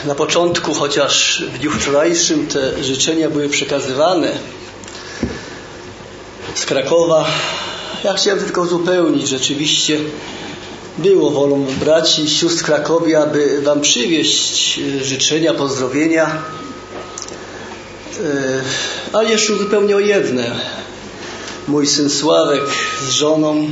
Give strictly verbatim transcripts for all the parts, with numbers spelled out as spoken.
na początku, chociaż w dniu wczorajszym te życzenia były przekazywane z Krakowa, ja chciałem tylko uzupełnić. Rzeczywiście było wolą braci i sióstr w Krakowie, aby wam przywieźć życzenia, pozdrowienia, ale jeszcze uzupełnię o jedne. Mój syn Sławek z żoną,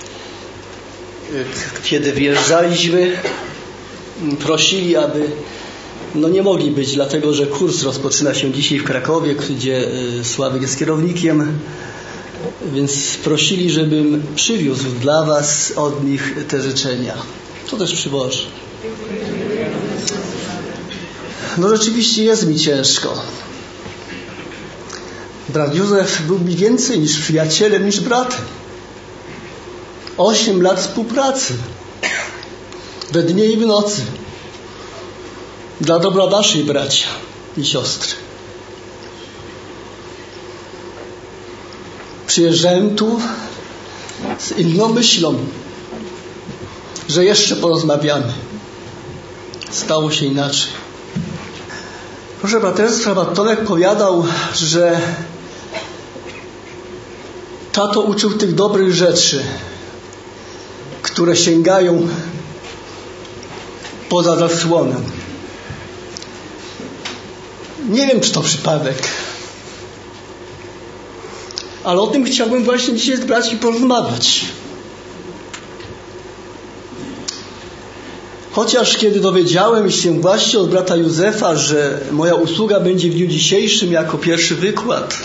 kiedy wyjeżdżaliśmy, prosili, aby no nie mogli być, dlatego że kurs rozpoczyna się dzisiaj w Krakowie, gdzie Sławek jest kierownikiem, więc prosili, żebym przywiózł dla was od nich te życzenia. To też przywożę. No rzeczywiście jest mi ciężko. Brat Józef był mi więcej niż przyjacielem, niż bratem. Osiem lat współpracy. We dnie i w nocy. Dla dobra waszej bracia i siostry. Przyjeżdżałem tu z inną myślą, że jeszcze porozmawiamy. Stało się inaczej. Proszę braterstwa, brat Tomek powiadał, że tato uczył tych dobrych rzeczy, które sięgają poza zasłonę. Nie wiem, czy to przypadek, ale o tym chciałbym właśnie dzisiaj z braćmi porozmawiać. Chociaż kiedy dowiedziałem się właśnie od brata Józefa, że moja usługa będzie w dniu dzisiejszym jako pierwszy wykład,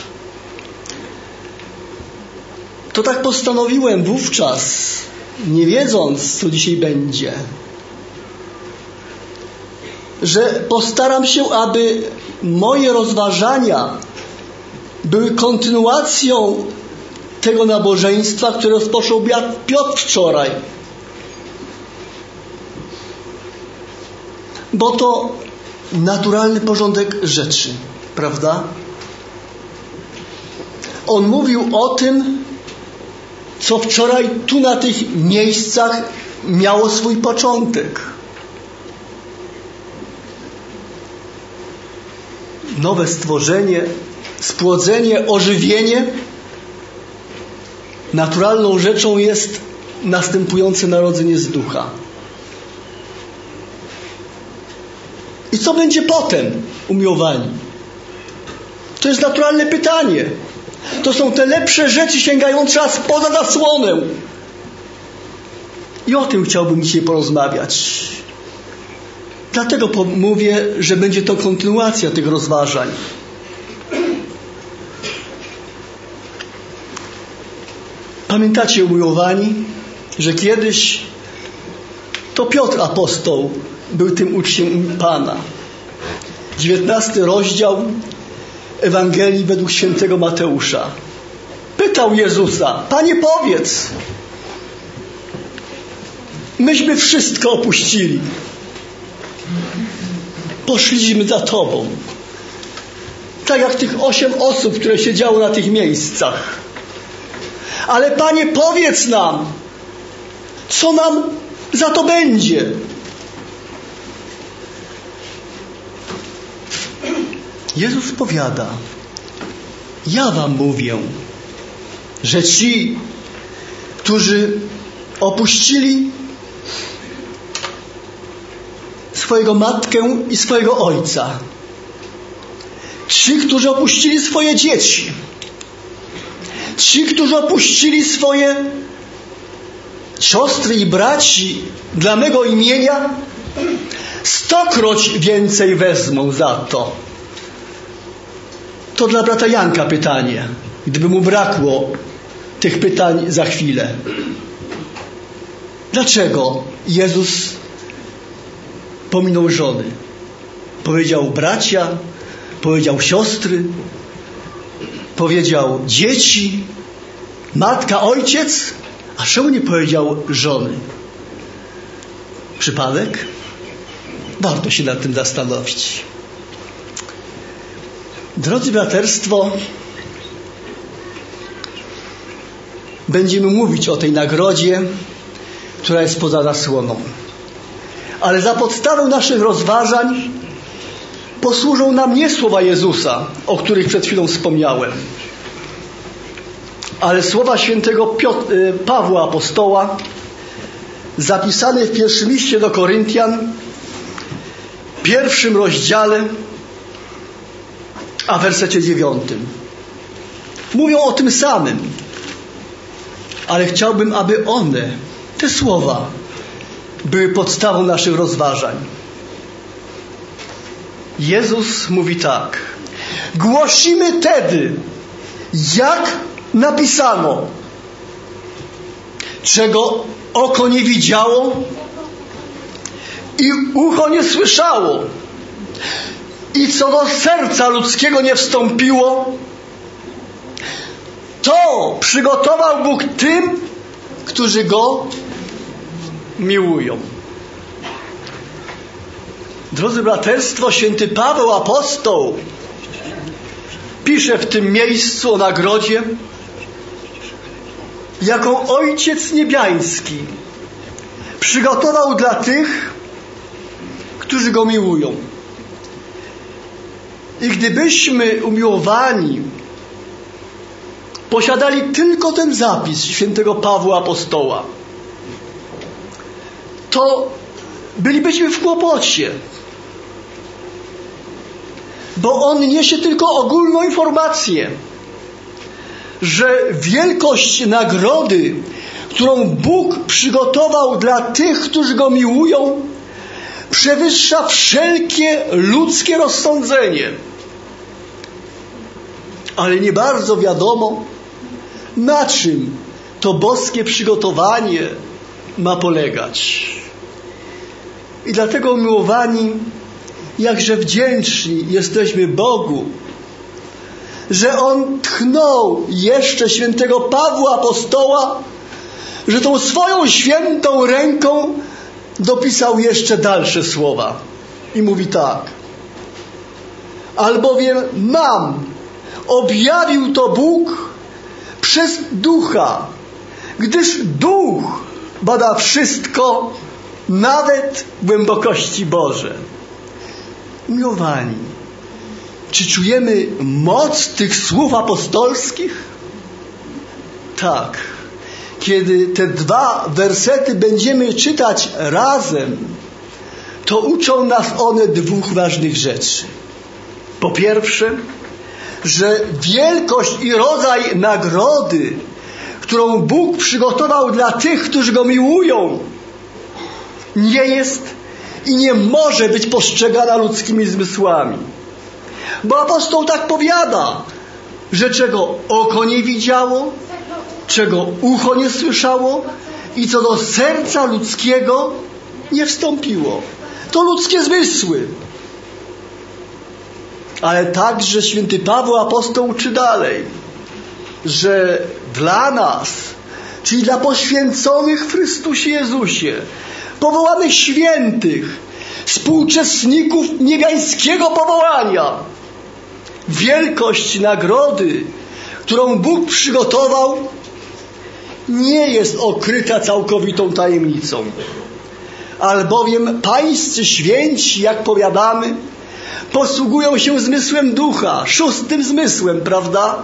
to tak postanowiłem wówczas, nie wiedząc, co dzisiaj będzie, że postaram się, aby moje rozważania były kontynuacją tego nabożeństwa, które rozpoczął Piotr wczoraj. Bo to naturalny porządek rzeczy, prawda? On mówił o tym, co wczoraj tu na tych miejscach miało swój początek. Nowe stworzenie, spłodzenie, ożywienie. Naturalną rzeczą jest następujące narodzenie z ducha. I co będzie potem, umiłowani? To jest naturalne pytanie. To są te lepsze rzeczy sięgające aż poza zasłonę. I o tym chciałbym dzisiaj porozmawiać. Dlatego mówię, że będzie to kontynuacja tych rozważań. Pamiętacie, umiłowani, że kiedyś to Piotr apostoł był tym uczniem Pana. dziewiętnasty rozdział Ewangelii według świętego Mateusza. Pytał Jezusa: Panie, powiedz, myśmy wszystko opuścili. Poszliśmy za Tobą. Tak jak tych osiem osób, które siedziało na tych miejscach. Ale Panie, powiedz nam, co nam za to będzie. Jezus powiada: ja wam mówię, że ci, którzy opuścili swojego matkę i swojego ojca, ci, którzy opuścili swoje dzieci, ci, którzy opuścili swoje siostry i braci dla mego imienia, stokroć więcej wezmą za to. To dla brata Janka pytanie, gdyby mu brakło tych pytań za chwilę. Dlaczego Jezus pominął żony? Powiedział bracia, powiedział siostry, powiedział dzieci, matka, ojciec, a czemu nie powiedział żony? Przypadek? Warto się nad tym zastanowić. Drodzy braterstwo, będziemy mówić o tej nagrodzie, która jest poza zasłoną. Ale za podstawą naszych rozważań posłużą nam nie słowa Jezusa, o których przed chwilą wspomniałem, ale słowa świętego Piotr, Pawła Apostoła, zapisane w pierwszym liście do Koryntian, w pierwszym rozdziale, a w wersecie dziewiątym. Mówią o tym samym, ale chciałbym, aby one, te słowa, były podstawą naszych rozważań. Jezus mówi tak: głosimy tedy, jak napisano, czego oko nie widziało i ucho nie słyszało i co do serca ludzkiego nie wstąpiło, to przygotował Bóg tym, którzy Go miłują. Drodzy braterstwo, święty Paweł Apostoł pisze w tym miejscu o nagrodzie, jaką Ojciec Niebiański przygotował dla tych, którzy Go miłują. I gdybyśmy umiłowani posiadali tylko ten zapis świętego Pawła Apostoła, to bylibyśmy w kłopocie, bo on niesie tylko ogólną informację, że wielkość nagrody, którą Bóg przygotował dla tych, którzy Go miłują, przewyższa wszelkie ludzkie rozsądzenie. Ale nie bardzo wiadomo, na czym to boskie przygotowanie ma polegać. I dlatego, umiłowani, jakże wdzięczni jesteśmy Bogu, że On tchnął jeszcze świętego Pawła Apostoła, że tą swoją świętą ręką dopisał jeszcze dalsze słowa. I mówi tak: albowiem nam objawił to Bóg przez Ducha, gdyż Duch bada wszystko, nawet głębokości Boże. Umiłowani, czy czujemy moc tych słów apostolskich? Tak. Kiedy te dwa wersety będziemy czytać razem, to uczą nas one dwóch ważnych rzeczy. Po pierwsze, że wielkość i rodzaj nagrody, którą Bóg przygotował dla tych, którzy Go miłują, nie jest i nie może być postrzegana ludzkimi zmysłami. Bo apostoł tak powiada, że czego oko nie widziało, czego ucho nie słyszało i co do serca ludzkiego nie wstąpiło. To ludzkie zmysły. Ale także święty Paweł Apostoł uczy dalej, że dla nas, czyli dla poświęconych w Chrystusie Jezusie, powołanych świętych, współuczestników niebiańskiego powołania, wielkość nagrody, którą Bóg przygotował, nie jest okryta całkowitą tajemnicą. Albowiem pańscy święci, jak powiadamy, posługują się zmysłem ducha, szóstym zmysłem, prawda?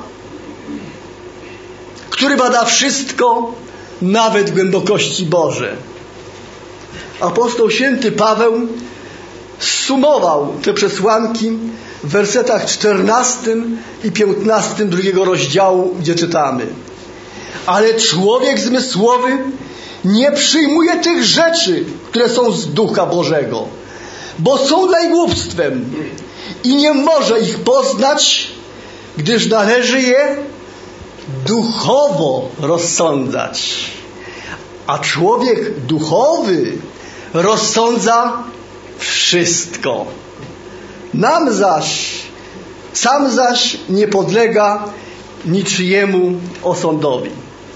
Który bada wszystko, nawet głębokości Boże. Apostoł święty Paweł zsumował te przesłanki w wersetach czternastym i piętnastym drugiego rozdziału, gdzie czytamy: ale człowiek zmysłowy nie przyjmuje tych rzeczy, które są z Ducha Bożego, bo są najgłupstwem i nie może ich poznać, gdyż należy je duchowo rozsądzać. A człowiek duchowy rozsądza wszystko. Nam zaś, sam zaś nie podlega niczyjemu osądowi.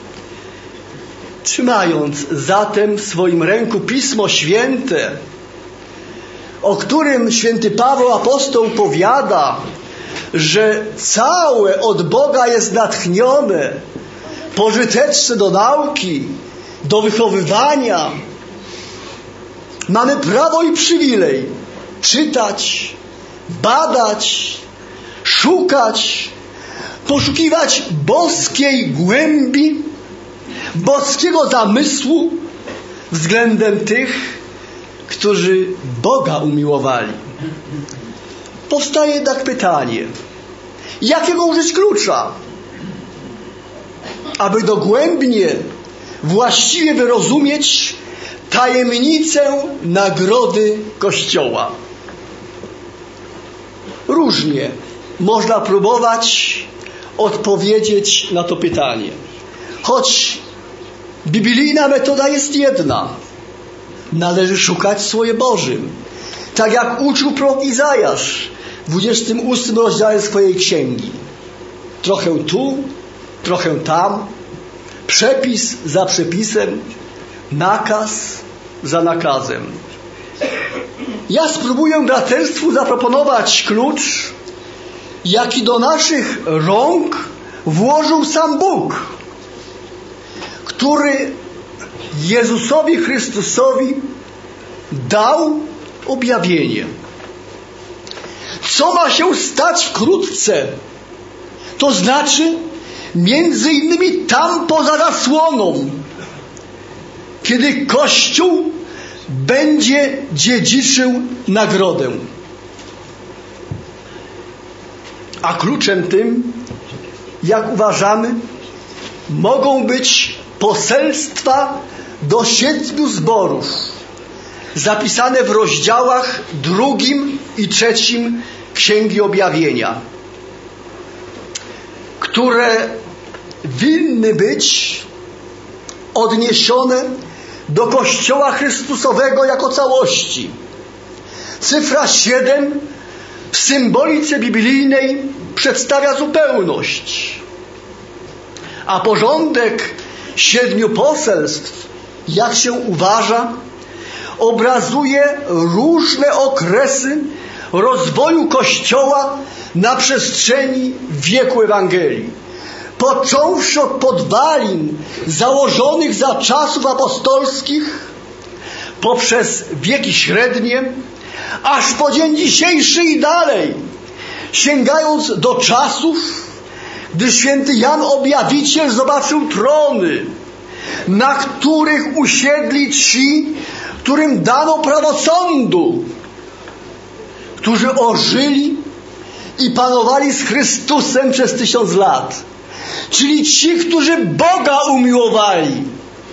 Trzymając zatem w swoim ręku Pismo Święte, o którym święty Paweł Apostoł powiada, że całe od Boga jest natchnione, pożyteczne do nauki, do wychowywania, mamy prawo i przywilej czytać, badać, szukać, poszukiwać boskiej głębi, boskiego zamysłu względem tych, którzy Boga umiłowali. Powstaje jednak pytanie, jakiego użyć klucza, aby dogłębnie, właściwie wyrozumieć tajemnicę nagrody Kościoła. Różnie można próbować odpowiedzieć na to pytanie. Choć biblijna metoda jest jedna. Należy szukać w Słowie Bożym. Tak jak uczył prorok Izajasz w dwudziestym ósmym rozdziale swojej księgi. Trochę tu, trochę tam. Przepis za przepisem. Nakaz za nakazem. Ja spróbuję braterstwu zaproponować klucz, jaki do naszych rąk włożył sam Bóg, który Jezusowi Chrystusowi dał objawienie. Co ma się stać wkrótce? To znaczy między innymi tam poza zasłoną, kiedy Kościół będzie dziedziczył nagrodę. A kluczem tym, jak uważamy, mogą być poselstwa do siedmiu zborów, zapisane w rozdziałach drugim i trzecim Księgi Objawienia, które winny być odniesione do Kościoła Chrystusowego jako całości. Cyfra siedem w symbolice biblijnej przedstawia zupełność, a porządek siedmiu poselstw, jak się uważa, obrazuje różne okresy rozwoju Kościoła na przestrzeni wieku Ewangelii. Począwszy od podwalin założonych za czasów apostolskich, poprzez wieki średnie, aż po dzień dzisiejszy i dalej, sięgając do czasów, gdy święty Jan Objawiciel zobaczył trony, na których usiedli ci, którym dano prawo sądu, którzy ożyli i panowali z Chrystusem przez tysiąc lat. Czyli ci, którzy Boga umiłowali.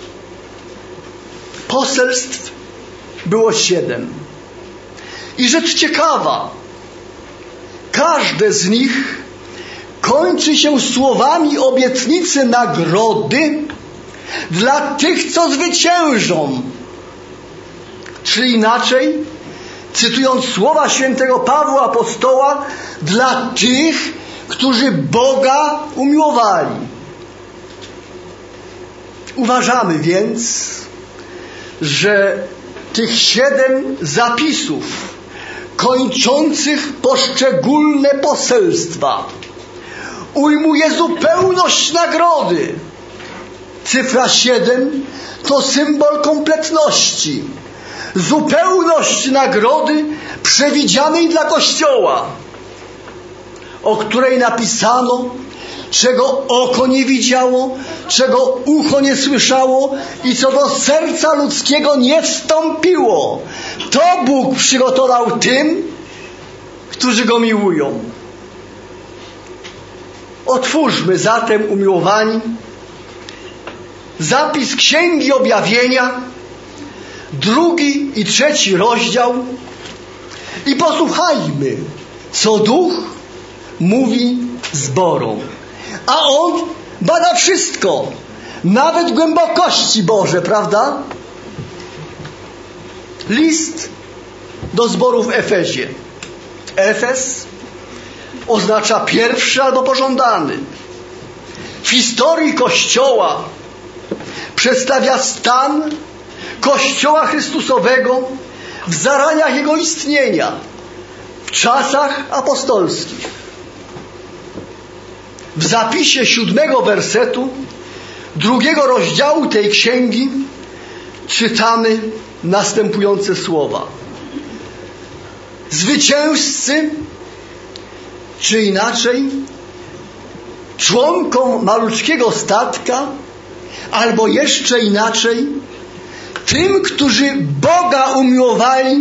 Poselstw było siedem. I rzecz ciekawa, każde z nich kończy się słowami obietnicy nagrody dla tych, co zwyciężą. Czyli inaczej, cytując słowa świętego Pawła Apostoła, dla tych, którzy Boga umiłowali. Uważamy więc, że tych siedem zapisów kończących poszczególne poselstwa ujmuje zupełność nagrody. Cyfra siedem to symbol kompletności, zupełność nagrody przewidzianej dla Kościoła, o której napisano, czego oko nie widziało, czego ucho nie słyszało i co do serca ludzkiego nie wstąpiło. To Bóg przygotował tym, którzy Go miłują. Otwórzmy zatem, umiłowani, zapis Księgi Objawienia, drugi i trzeci rozdział i posłuchajmy, co Duch mówi zborom. A On bada wszystko, nawet głębokości Boże, prawda? List do zboru w Efezie. Efes oznacza pierwszy albo pożądany. W historii Kościoła przedstawia stan Kościoła Chrystusowego w zaraniach Jego istnienia, w czasach apostolskich. W zapisie siódmego wersetu drugiego rozdziału tej księgi czytamy następujące słowa. zwycięzcy, czy inaczej członkom maluczkiego statka, albo jeszcze inaczej tym, którzy Boga umiłowali,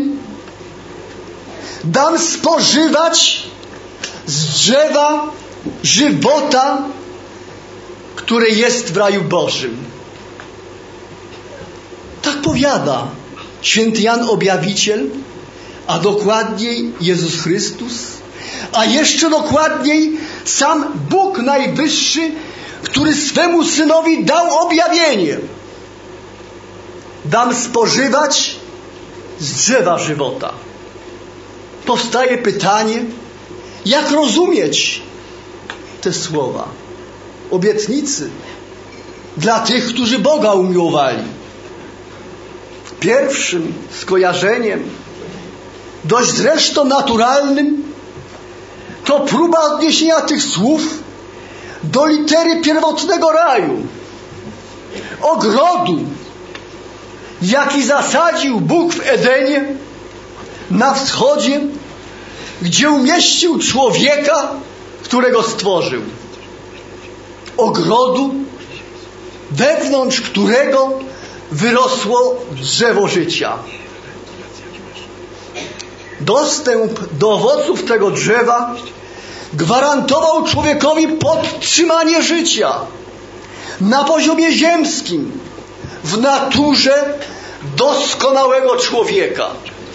dam spożywać z drzewa żywota, które jest w raju Bożym. Tak powiada święty Jan Objawiciel, a dokładniej Jezus Chrystus, a jeszcze dokładniej sam Bóg Najwyższy, który swemu Synowi dał objawienie. Dam spożywać z drzewa żywota. Powstaje pytanie, jak rozumieć te słowa obietnicy dla tych, którzy Boga umiłowali. Pierwszym skojarzeniem, dość zresztą naturalnym, to próba odniesienia tych słów do litery pierwotnego raju, ogrodu, jaki zasadził Bóg w Edenie na wschodzie, gdzie umieścił człowieka, którego stworzył. Ogrodu, wewnątrz którego wyrosło drzewo życia. Dostęp do owoców tego drzewa gwarantował człowiekowi podtrzymanie życia na poziomie ziemskim, w naturze doskonałego człowieka.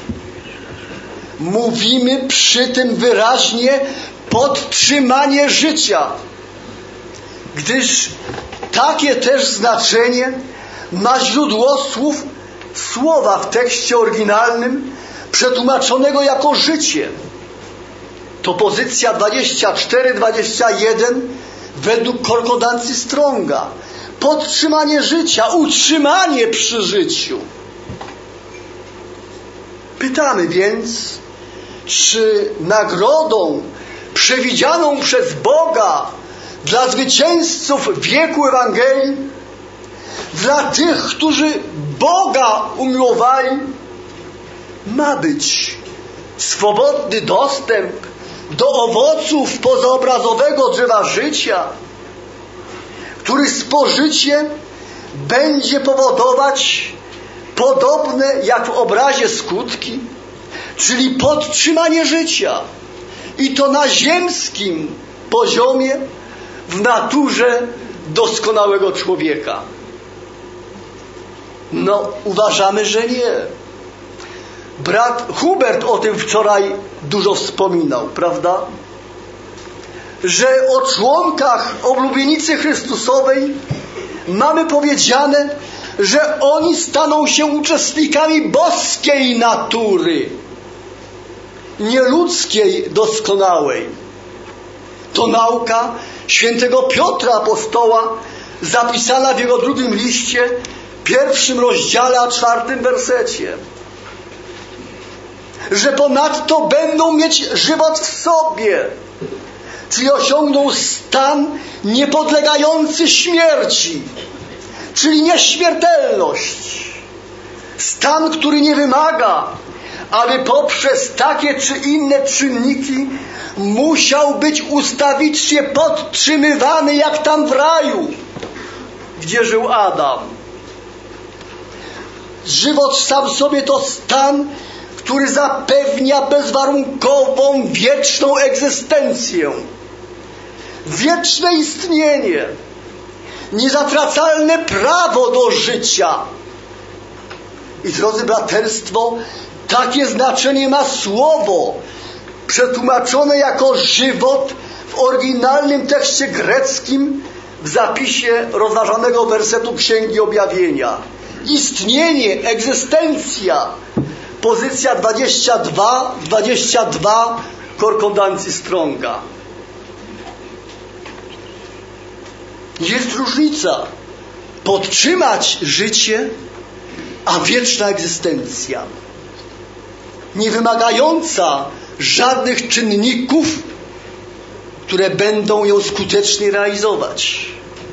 Mówimy przy tym wyraźnie podtrzymanie życia, gdyż takie też znaczenie ma źródło słów słowa w tekście oryginalnym przetłumaczonego jako życie. To pozycja dwadzieścia cztery dwadzieścia jeden według konkordancji Stronga. Podtrzymanie życia, utrzymanie przy życiu. Pytamy więc, czy nagrodą przewidzianą przez Boga dla zwycięzców wieku Ewangelii, dla tych, którzy Boga umiłowali, ma być swobodny dostęp do owoców pozaobrazowego drzewa życia, który spożycie będzie powodować podobne jak w obrazie skutki, czyli podtrzymanie życia, i to na ziemskim poziomie, w naturze doskonałego człowieka. No, uważamy, że nie. Brat Hubert o tym wczoraj dużo wspominał, prawda? Że o członkach oblubienicy Chrystusowej mamy powiedziane, że oni staną się uczestnikami boskiej natury, nie ludzkiej doskonałej. To nauka świętego Piotra Apostoła, zapisana w jego drugim liście, pierwszym rozdziale, a czwartym wersecie. Że ponadto będą mieć żywot w sobie, czyli osiągną stan niepodlegający śmierci, czyli nieśmiertelność. Stan, który nie wymaga, aby poprzez takie czy inne czynniki musiał być ustawicznie podtrzymywany, jak tam w raju, gdzie żył Adam. Żywot sam w sobie to stan, który zapewnia bezwarunkową, wieczną egzystencję, wieczne istnienie, niezatracalne prawo do życia. I drodzy braterstwo, takie znaczenie ma słowo przetłumaczone jako żywot w oryginalnym tekście greckim w zapisie rozważanego wersetu Księgi Objawienia. Istnienie, egzystencja, pozycja dwadzieścia dwa dwadzieścia dwa konkordancji Stronga. Jest różnica. Podtrzymać życie, a wieczna egzystencja, nie wymagająca żadnych czynników, które będą ją skutecznie realizować.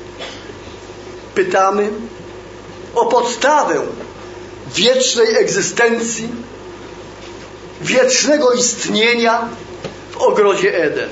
Pytamy o podstawę wiecznej egzystencji wiecznego istnienia w ogrodzie Eden.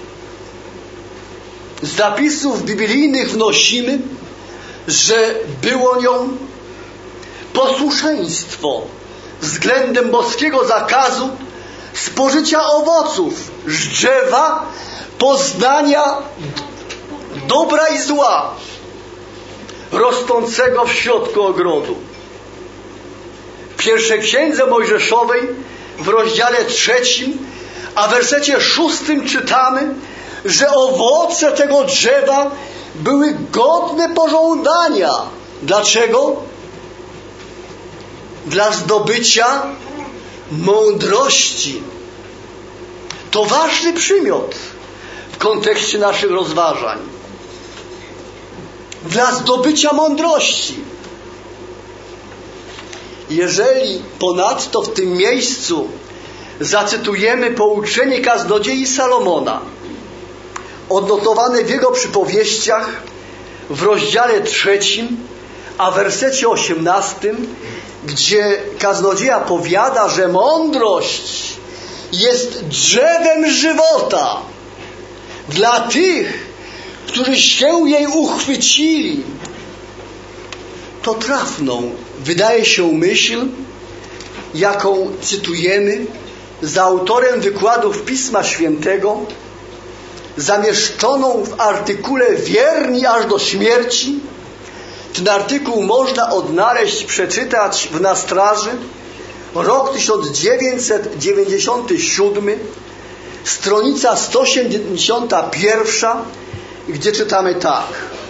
Z zapisów biblijnych wnosimy, że było nią posłuszeństwo względem boskiego zakazu spożycia owoców z drzewa poznania dobra i zła rosnącego w środku ogrodu. W pierwszej księdze Mojżeszowej w rozdziale trzecim, a w wersecie szóstym czytamy, że owoce tego drzewa były godne pożądania. Dlaczego? Dla zdobycia mądrości. To ważny przymiot w kontekście naszych rozważań. Dla zdobycia mądrości. Jeżeli ponadto w tym miejscu zacytujemy pouczenie kaznodziei Salomona, odnotowane w jego przypowieściach w rozdziale trzecim, a w wersecie osiemnastym, gdzie kaznodzieja powiada, że mądrość jest drzewem żywota dla tych, którzy się jej uchwycili, to trafną wydaje się myśl, jaką cytujemy za autorem wykładów Pisma Świętego, zamieszczoną w artykule Wierni aż do śmierci. Ten artykuł można odnaleźć, przeczytać w Na straży, rok tysiąc dziewięćset dziewięćdziesiąty siódmy, stronica sto siedemdziesiąta pierwsza, gdzie czytamy tak.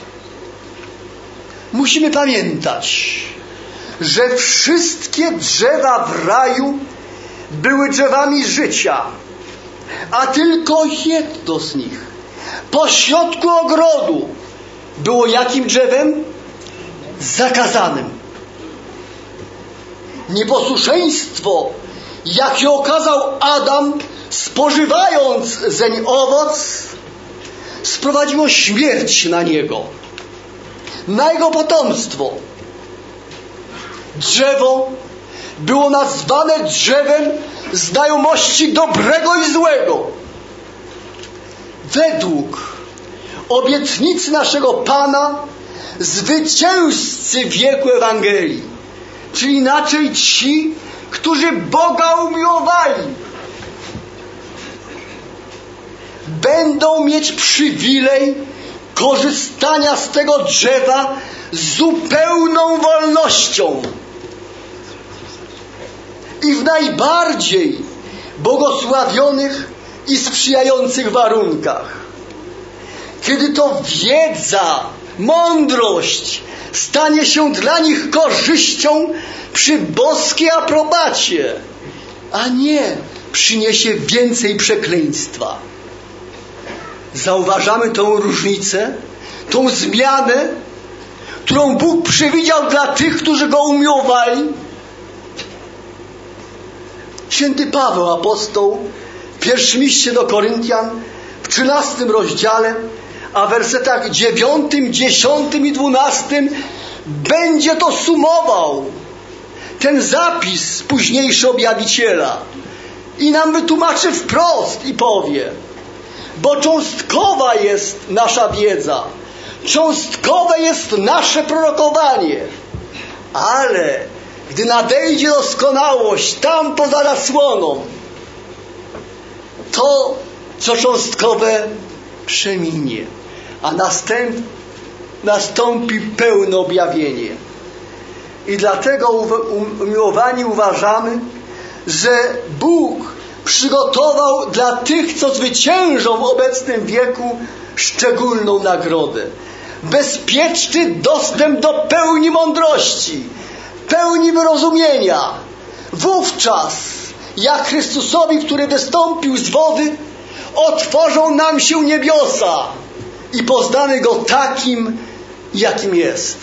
Musimy pamiętać, że wszystkie drzewa w raju były drzewami życia, a tylko jedno z nich, pośrodku ogrodu, było jakim drzewem? Zakazanym. Nieposłuszeństwo, jakie okazał Adam, spożywając zeń owoc, sprowadziło śmierć na niego, na jego potomstwo. Drzewo było nazwane drzewem znajomości dobrego i złego. Według obietnicy naszego Pana, zwycięzcy wieku Ewangelii, czyli inaczej ci, którzy Boga umiłowali, będą mieć przywilej korzystania z tego drzewa z zupełną wolnością i w najbardziej błogosławionych i sprzyjających warunkach. Kiedy to wiedza, mądrość stanie się dla nich korzyścią przy boskiej aprobacie, a nie przyniesie więcej przekleństwa. Zauważamy tą różnicę, tą zmianę, którą Bóg przewidział dla tych, którzy Go umiłowali. Święty Paweł apostoł w pierwszym liście do Koryntian w trzynastym rozdziale, a w wersetach dziewiątym, dziesiątym i dwunastym będzie to sumował, ten zapis późniejszy objawiciela, i nam wytłumaczy wprost i powie: bo cząstkowa jest nasza wiedza, cząstkowe jest nasze prorokowanie, ale gdy nadejdzie doskonałość tam poza zasłoną, to co cząstkowe przeminie, a następ, nastąpi pełne objawienie. I dlatego umiłowani uważamy, że Bóg przygotował dla tych, co zwyciężą w obecnym wieku, szczególną nagrodę. Bezpieczny dostęp do pełni mądrości, pełni wyrozumienia. Wówczas, jak Chrystusowi, który wystąpił z wody, otworzą nam się niebiosa i poznamy Go takim, jakim jest.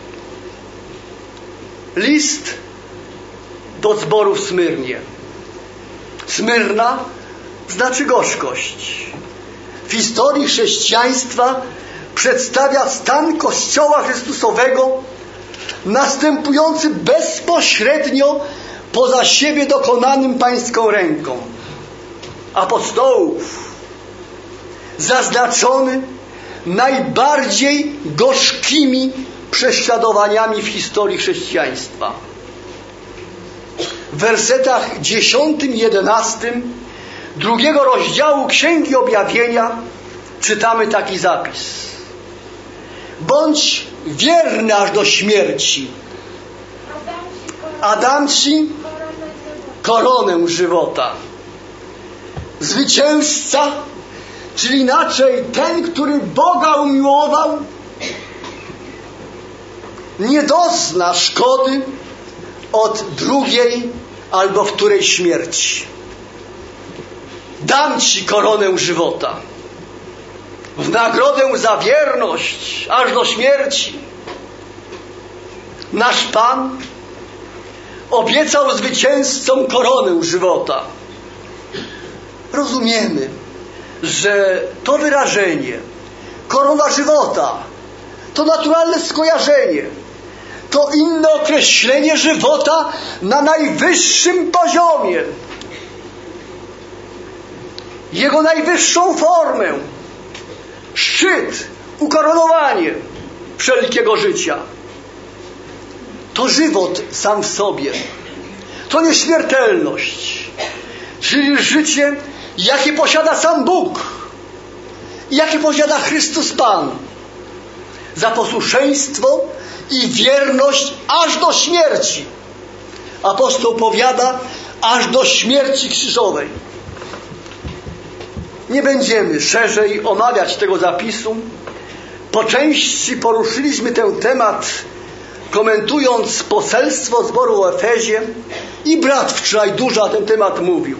List do zboru w Smyrnie. Smyrna znaczy gorzkość. W historii chrześcijaństwa przedstawia stan Kościoła Chrystusowego następujący bezpośrednio poza siebie dokonanym pańską ręką apostołów, zaznaczony najbardziej gorzkimi prześladowaniami w historii chrześcijaństwa. W wersetach dziesiątym i jedenastym drugiego rozdziału Księgi Objawienia czytamy taki zapis: bądź wierny aż do śmierci, a dam ci koronę żywota. Zwycięzca, czyli inaczej ten, który Boga umiłował, nie dozna szkody od drugiej albo wtórej śmierci. Dam ci koronę żywota w nagrodę za wierność aż do śmierci. Nasz Pan obiecał zwycięzcom koronę żywota. Rozumiemy, że to wyrażenie korona żywota to naturalne skojarzenie, to inne określenie żywota na najwyższym poziomie, jego najwyższą formę, szczyt, ukoronowanie wszelkiego życia. To żywot sam w sobie, to nieśmiertelność, czyli życie, jakie posiada sam Bóg, jakie posiada Chrystus Pan, za posłuszeństwo i wierność aż do śmierci. Apostoł powiada, aż do śmierci krzyżowej. Nie będziemy szerzej omawiać tego zapisu. Po części poruszyliśmy ten temat, komentując poselstwo zboru w Efezie, i brat wczoraj dużo na ten temat mówił.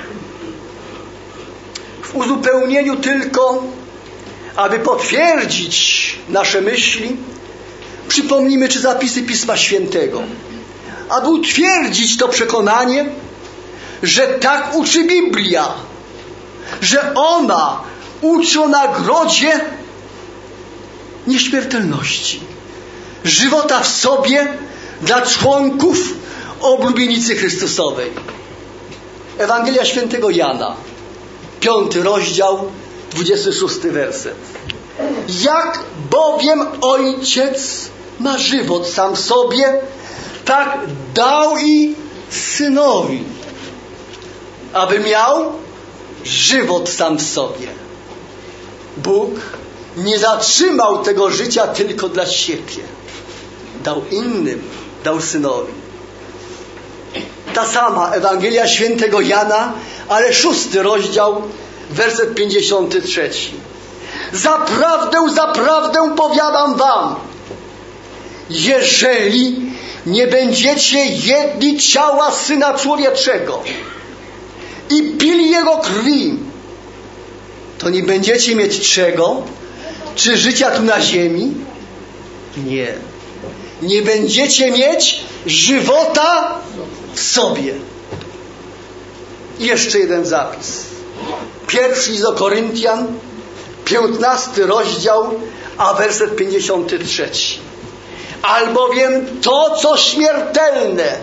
W uzupełnieniu tylko, aby potwierdzić nasze myśli, przypomnijmy czy zapisy Pisma Świętego, aby utwierdzić to przekonanie, że tak uczy Biblia, że ona uczy o nagrodzie nieśmiertelności, żywota w sobie dla członków oblubienicy Chrystusowej. Ewangelia Świętego Jana, piąty rozdział, dwudziesty szósty werset. Jak bowiem Ojciec ma żywot sam w sobie, tak dał i Synowi, aby miał żywot sam w sobie. Bóg nie zatrzymał tego życia tylko dla siebie. Dał innym, dał Synowi. Ta sama Ewangelia Świętego Jana, ale szósty rozdział, werset pięćdziesiąty trzeci. Zaprawdę, zaprawdę powiadam wam, jeżeli nie będziecie jedli ciała Syna Człowieczego i pili Jego krwi, to nie będziecie mieć czego? Czy życia tu na ziemi? Nie. Nie będziecie mieć żywota w sobie. I jeszcze jeden zapis. Pierwszy list do Koryntian, piętnasty rozdział, a werset pięćdziesiąty trzeci. Albowiem to, co śmiertelne,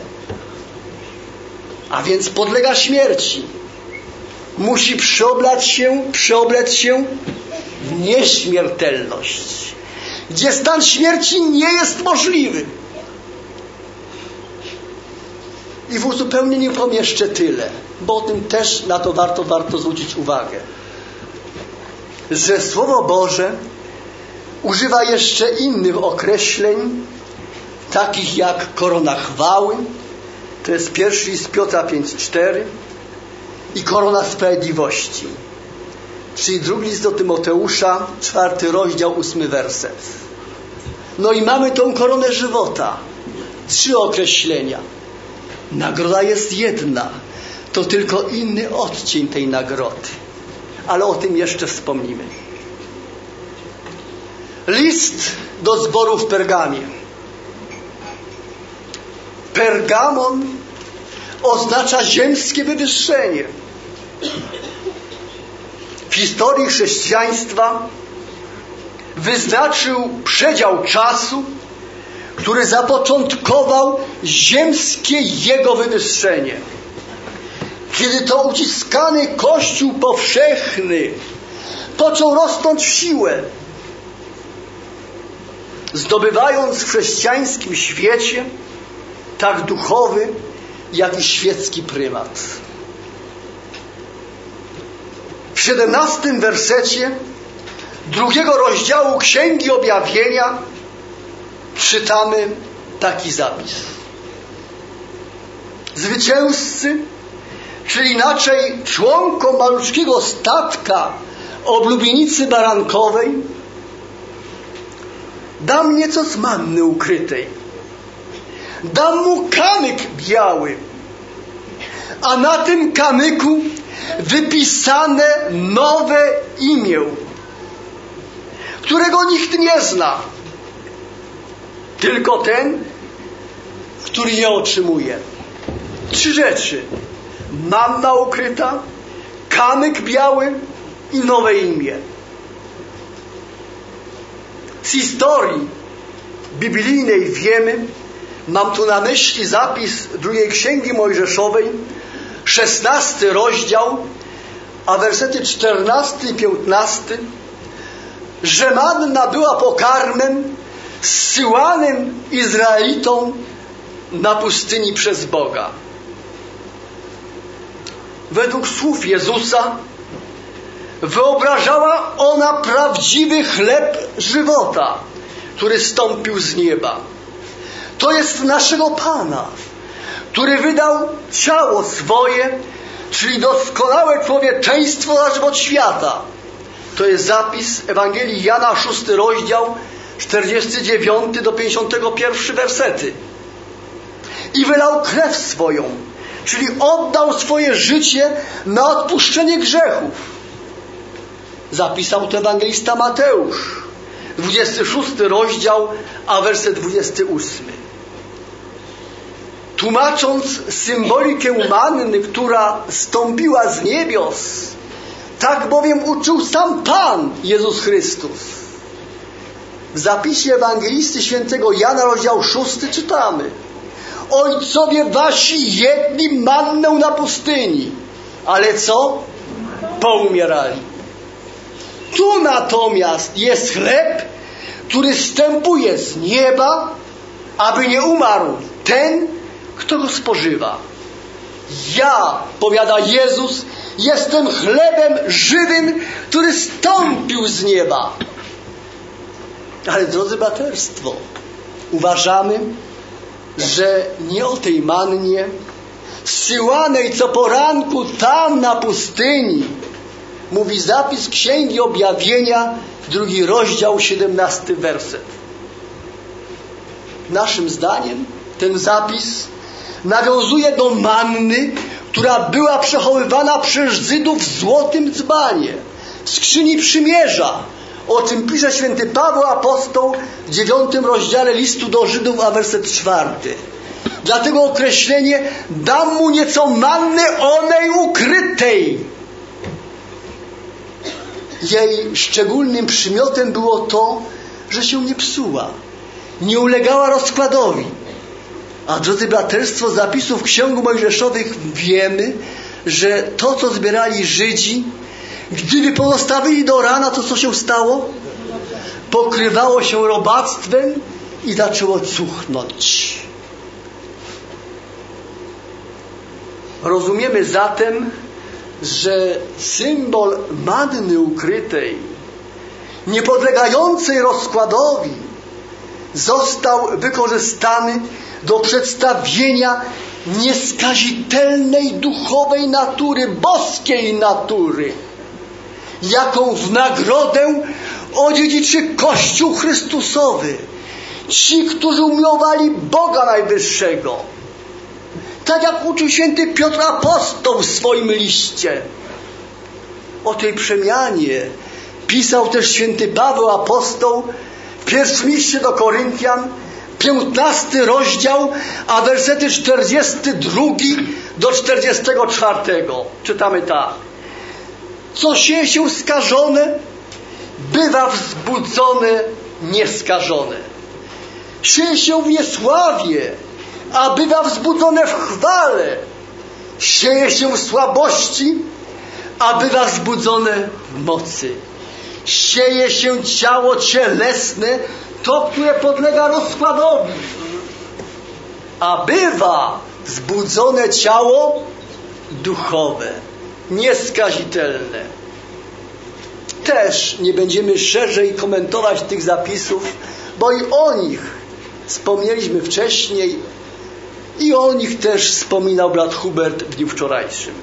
a więc podlega śmierci, musi przeoblać się, przeoblec się w nieśmiertelność, gdzie stan śmierci nie jest możliwy. I w uzupełnieniu powiem jeszcze tyle, bo o tym też na to warto, warto zwrócić uwagę, że Słowo Boże używa jeszcze innych określeń, takich jak korona chwały, to jest pierwszy list Piotra pięć cztery, i korona sprawiedliwości, czyli drugi list do Tymoteusza, czwarty rozdział, ósmy werset. No i mamy tą koronę żywota. Trzy określenia. Nagroda jest jedna, to tylko inny odcień tej nagrody, ale o tym jeszcze wspomnimy. List do zboru w Pergamie. Pergamon oznacza ziemskie wywyższenie. W historii chrześcijaństwa wyznaczył przedział czasu, który zapoczątkował ziemskie Jego wywyższenie. Kiedy to uciskany Kościół powszechny począł rosnąć w siłę, zdobywając w chrześcijańskim świecie tak duchowy, jak i świecki prymat. W siedemnastym wersecie drugiego rozdziału Księgi Objawienia czytamy taki zapis. Zwycięzcy, czyli inaczej członkom maluczkiego statka oblubienicy barankowej, dam nieco z manny ukrytej. Dam mu kamyk biały, a na tym kamyku wypisane nowe imię, którego nikt nie zna, tylko ten, który je otrzymuje. Trzy rzeczy: manna ukryta, kamyk biały i nowe imię. Z historii biblijnej wiemy, mam tu na myśli zapis drugiej Księgi Mojżeszowej, szesnasty rozdział, a wersety czternasty i piętnasty, że manna była pokarmem zsyłanym Izraelitom na pustyni przez Boga. Według słów Jezusa wyobrażała ona prawdziwy chleb żywota, który zstąpił z nieba. To jest naszego Pana, który wydał ciało swoje, czyli doskonałe człowieczeństwo na żywot świata. To jest zapis Ewangelii Jana, szósty rozdział, czterdziesty dziewiąty do pięćdziesiątego pierwszego wersety. I wylał krew swoją, czyli oddał swoje życie na odpuszczenie grzechów. Zapisał to ewangelista Mateusz, dwudziesty szósty rozdział, a werset dwudziesty ósmy. Tłumacząc symbolikę manny, która stąpiła z niebios, tak bowiem uczył sam Pan Jezus Chrystus. W zapisie ewangelisty świętego Jana, rozdział szósty, czytamy: Ojcowie wasi jedli mannę na pustyni, ale co? Poumierali. Tu natomiast jest chleb, który zstępuje z nieba, aby nie umarł ten, kto go spożywa. Ja, powiada Jezus, jestem chlebem żywym, który zstąpił z nieba. Ale drodzy braterstwo, uważamy, że nie o tej mannie zsyłanej co poranku tam na pustyni mówi zapis Księgi Objawienia, drugi rozdział, siedemnasty werset. Naszym zdaniem ten zapis nawiązuje do manny, która była przechowywana przez Żydów w złotym dzbanie, w skrzyni przymierza, o czym pisze święty Paweł apostoł w dziewiątym rozdziale listu do Żydów, a werset czwarty. Dlatego określenie dam mu nieco manny onej ukrytej. Jej szczególnym przymiotem było to, że się nie psuła, nie ulegała rozkładowi. A drodzy braterstwo, z zapisów ksiąg mojżeszowych wiemy, że to, co zbierali Żydzi, gdyby pozostawili do rana, to co się stało? Pokrywało się robactwem i zaczęło cuchnąć. Rozumiemy zatem, że symbol manny ukrytej, niepodlegającej rozkładowi, został wykorzystany do przedstawienia nieskazitelnej duchowej natury, boskiej natury, jaką w nagrodę odziedziczy Kościół Chrystusowy, ci, którzy umiłowali Boga Najwyższego. Tak jak uczył święty Piotr apostoł w swoim liście. O tej przemianie pisał też święty Paweł apostoł w pierwszym liście do Koryntian, piętnasty rozdział, a wersety czterdziesty drugi do czterdziestego czwartego. Czytamy tak: co sieje się skażone, bywa wzbudzone nieskażone. Sieje się w niesławie, a bywa wzbudzone w chwale. Sieje się w słabości, a bywa wzbudzone w mocy. Sieje się ciało cielesne, to, które podlega rozkładowi, a bywa wzbudzone ciało duchowe, nieskazitelne. Też nie będziemy szerzej komentować tych zapisów, bo i o nich wspomnieliśmy wcześniej i o nich też wspominał brat Hubert w dniu wczorajszym.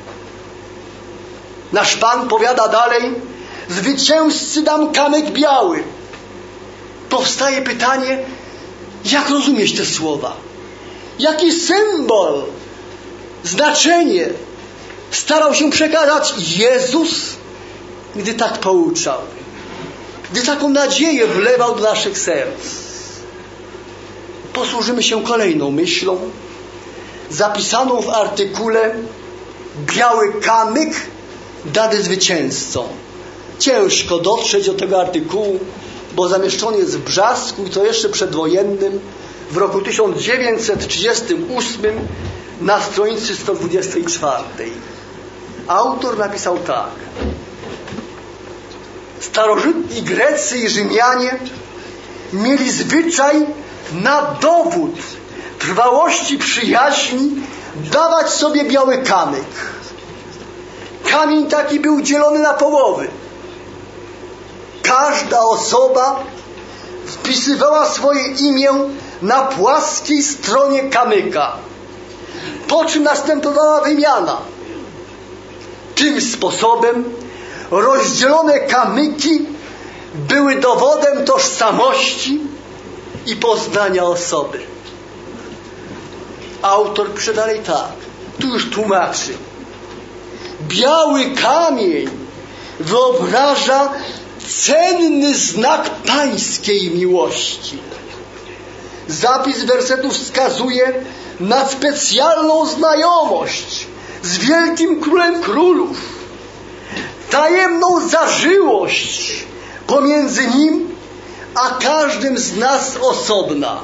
Nasz Pan powiada dalej: zwycięzcy dam kamyk biały. Powstaje pytanie, jak rozumieć te słowa? Jaki symbol, znaczenie starał się przekazać Jezus, gdy tak pouczał, gdy taką nadzieję wlewał do naszych serc? Posłużymy się kolejną myślą, zapisaną w artykule Biały kamyk dany zwycięzcom. Ciężko dotrzeć do tego artykułu, bo zamieszczony jest w Brzasku, i to jeszcze przedwojennym, w roku tysiąc dziewięćset trzydziestym ósmym, na stronicy sto dwudziestej czwartej. Autor napisał tak: starożytni Grecy i Rzymianie mieli zwyczaj na dowód trwałości przyjaźni dawać sobie biały kamyk. Kamień taki był dzielony na połowy. Każda osoba wpisywała swoje imię na płaskiej stronie kamyka, po czym następowała wymiana. Tym sposobem rozdzielone kamyki były dowodem tożsamości i poznania osoby. Autor pisze dalej tak, tu już tłumaczy: biały kamień wyobraża cenny znak pańskiej miłości. Zapis wersetów wskazuje na specjalną znajomość z wielkim królem królów, tajemną zażyłość pomiędzy nim a każdym z nas osobna.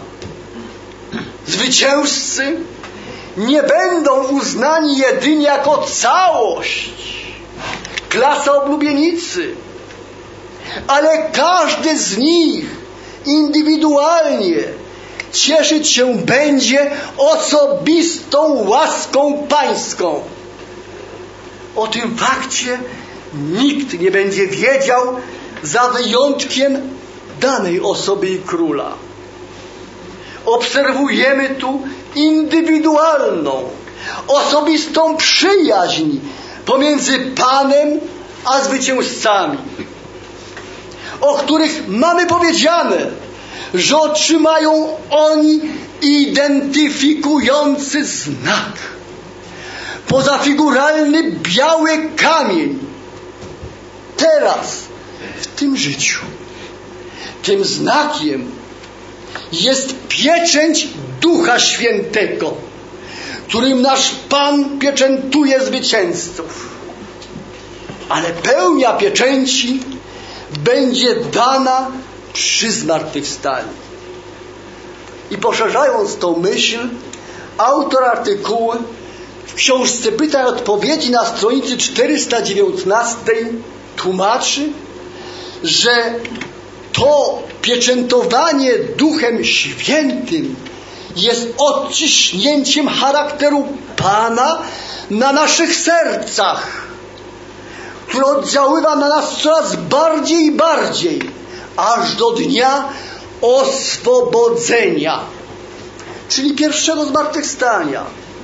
Zwycięzcy nie będą uznani jedynie jako całość, klasa oblubienicy, ale każdy z nich indywidualnie cieszyć się będzie osobistą łaską pańską. O tym fakcie nikt nie będzie wiedział za wyjątkiem danej osoby i króla. Obserwujemy tu indywidualną, osobistą przyjaźń pomiędzy Panem a zwycięzcami, o których mamy powiedziane, że otrzymają oni identyfikujący znak. Pozafiguralny biały kamień. Teraz, w tym życiu, tym znakiem jest pieczęć Ducha Świętego, którym nasz Pan pieczętuje zwycięzców. Ale pełnia pieczęci będzie dana przy zmartwychwstaniu. I poszerzając tą myśl, autor artykułu w książce Pytań i Odpowiedzi na stronicy czterysta dziewiętnastej tłumaczy, że to pieczętowanie Duchem Świętym jest odciśnięciem charakteru Pana na naszych sercach, który oddziaływa na nas coraz bardziej i bardziej, aż do dnia oswobodzenia, czyli pierwszego zmartwychwstania.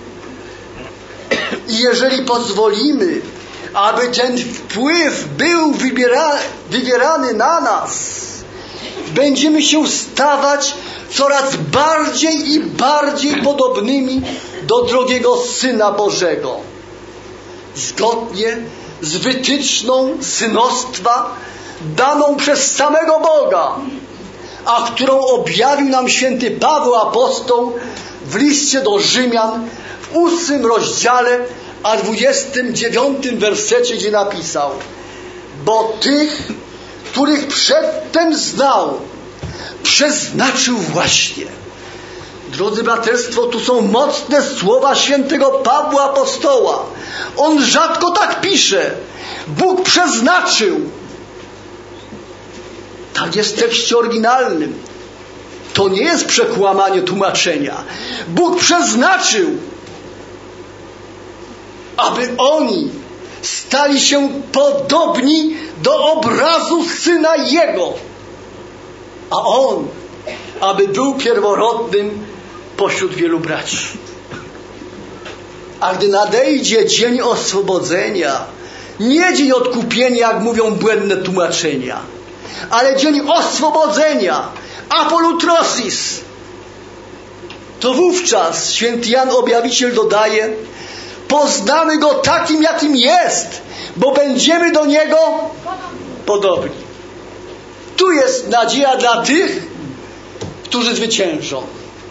I jeżeli pozwolimy, aby ten wpływ był wybiera, wywierany na nas, będziemy się stawać coraz bardziej i bardziej podobnymi do drogiego Syna Bożego. Zgodnie z wytyczną synostwa daną przez samego Boga, a którą objawił nam święty Paweł apostoł w liście do Rzymian w ósmym rozdziale, a dwudziestym dziewiątym wersecie, gdzie napisał: bo tych, których przedtem znał, przeznaczył właśnie. Drodzy braterstwo, tu są mocne słowa świętego Pawła Apostoła. On rzadko tak pisze. Bóg przeznaczył. Tak jest w tekście oryginalnym. To nie jest przekłamanie tłumaczenia. Bóg przeznaczył, aby oni stali się podobni do obrazu Syna Jego, a On, aby był pierworodnym pośród wielu braci. A gdy nadejdzie dzień oswobodzenia, nie dzień odkupienia, jak mówią błędne tłumaczenia, ale dzień oswobodzenia, apolutrosis, to wówczas święty Jan Objawiciel dodaje: poznamy Go takim, jakim jest, bo będziemy do Niego podobni. Tu jest nadzieja dla tych, którzy zwyciężą.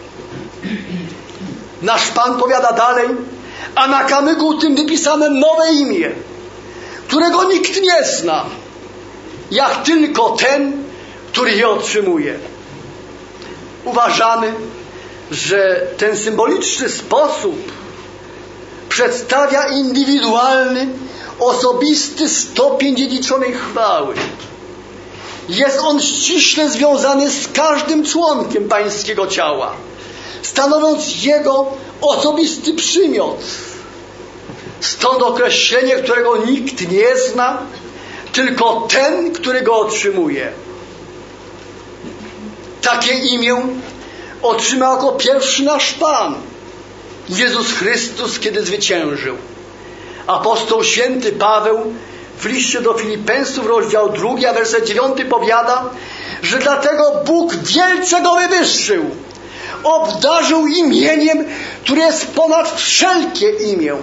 Nasz Pan powiada dalej: a na kamyku tym wypisane nowe imię, którego nikt nie zna, jak tylko ten, który je otrzymuje. Uważamy, że ten symboliczny sposób przedstawia indywidualny, osobisty stopień dziedziczonej chwały. Jest on ściśle związany z każdym członkiem pańskiego ciała, stanowiąc jego osobisty przymiot. Stąd określenie, którego nikt nie zna, tylko ten, który go otrzymuje. Takie imię otrzymał jako pierwszy nasz Pan, Jezus Chrystus, kiedy zwyciężył. Apostoł święty Paweł w liście do Filipensów, rozdział drugi, a werset dziewiąty powiada, że dlatego Bóg wielce go wywyższył, obdarzył imieniem, które jest ponad wszelkie imię,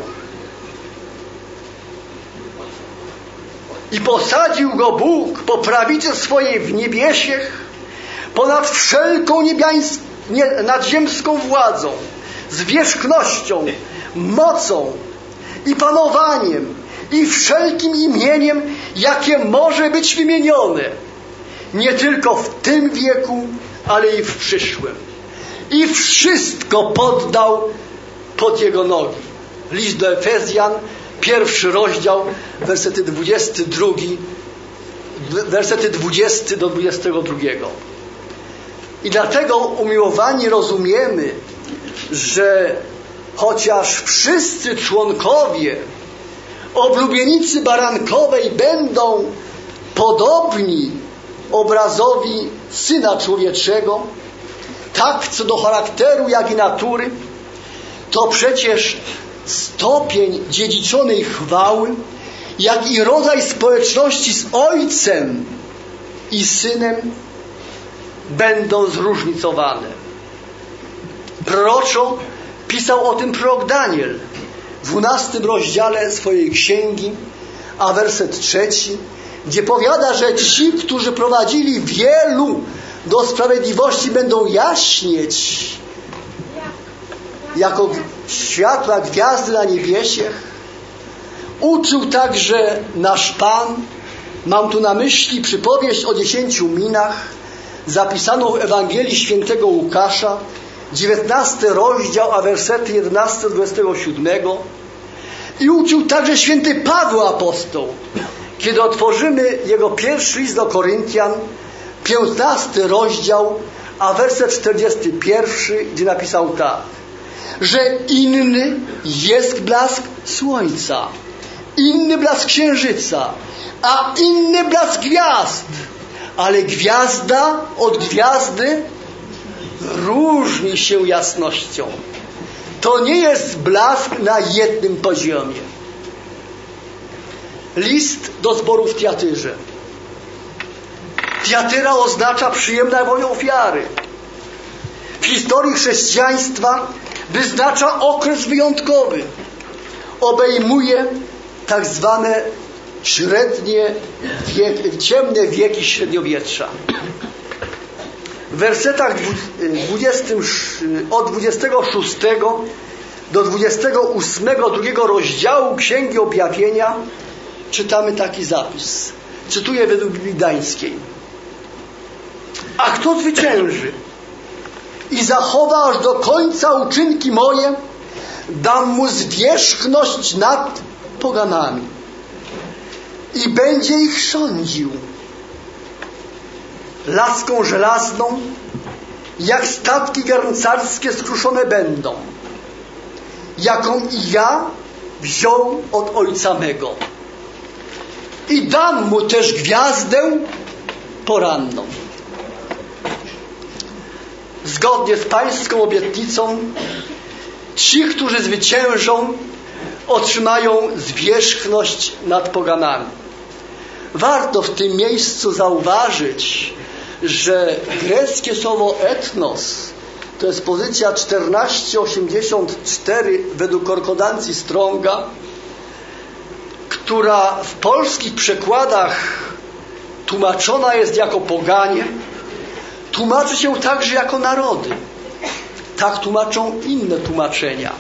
i posadził go Bóg po prawicy swojej w niebiesiech, ponad wszelką niebiańską, nie, nadziemską władzą, zwierzchnością, mocą i panowaniem i wszelkim imieniem, jakie może być wymienione, nie tylko w tym wieku, ale i w przyszłym. I wszystko poddał pod Jego nogi. List do Efezjan, pierwszy rozdział, wersety dwudziesty drugi, wersety dwudziesty do dwudziestego drugiego. I dlatego, umiłowani, rozumiemy, że chociaż wszyscy członkowie oblubienicy barankowej będą podobni obrazowi Syna Człowieczego, tak co do charakteru, jak i natury, to przecież stopień dziedziczonej chwały, jak i rodzaj społeczności z Ojcem i Synem będą zróżnicowane. Proroczo pisał o tym prorok Daniel w dwunastym rozdziale swojej księgi, a werset trzeci, gdzie powiada, że ci, którzy prowadzili wielu do sprawiedliwości, będą jaśnieć jako światła gwiazdy na niebiesiech. Uczył także nasz Pan, mam tu na myśli przypowieść o dziesięciu minach, zapisaną w Ewangelii świętego Łukasza, dziewiętnasty rozdział, a wersety jedenasty do dwudziestego siódmego. I uczył także święty Paweł apostoł, kiedy otworzymy jego pierwszy list do Koryntian, piętnasty rozdział, a werset czterdziesty pierwszy, gdzie napisał tak, że inny jest blask słońca, inny blask księżyca, a inny blask gwiazd, ale gwiazda od gwiazdy różni się jasnością. To nie jest blask na jednym poziomie. List do zboru w Tiatyrze. Tiatyra oznacza przyjemna woń ofiary. W historii chrześcijaństwa wyznacza okres wyjątkowy. Obejmuje tak zwane średnie wiek, ciemne wieki średniowiecza. W wersetach dwudziestym, od dwudziestego szóstego do dwudziestego ósmego drugiego rozdziału Księgi Objawienia czytamy taki zapis. Cytuję według Biblii Gdańskiej. A kto zwycięży i zachowa aż do końca uczynki moje, dam mu zwierzchność nad poganami i będzie ich sądził. Laską żelazną, jak statki garncarskie skruszone będą, jaką i ja wziął od ojca mego. I dam mu też gwiazdę poranną. Zgodnie z pańską obietnicą, ci, którzy zwyciężą, otrzymają zwierzchność nad poganami. Warto w tym miejscu zauważyć, że greckie słowo etnos to jest pozycja czternaście osiemdziesiąt cztery według konkordancji Stronga, która w polskich przekładach tłumaczona jest jako poganie, tłumaczy się także jako narody. Tak tłumaczą inne tłumaczenia.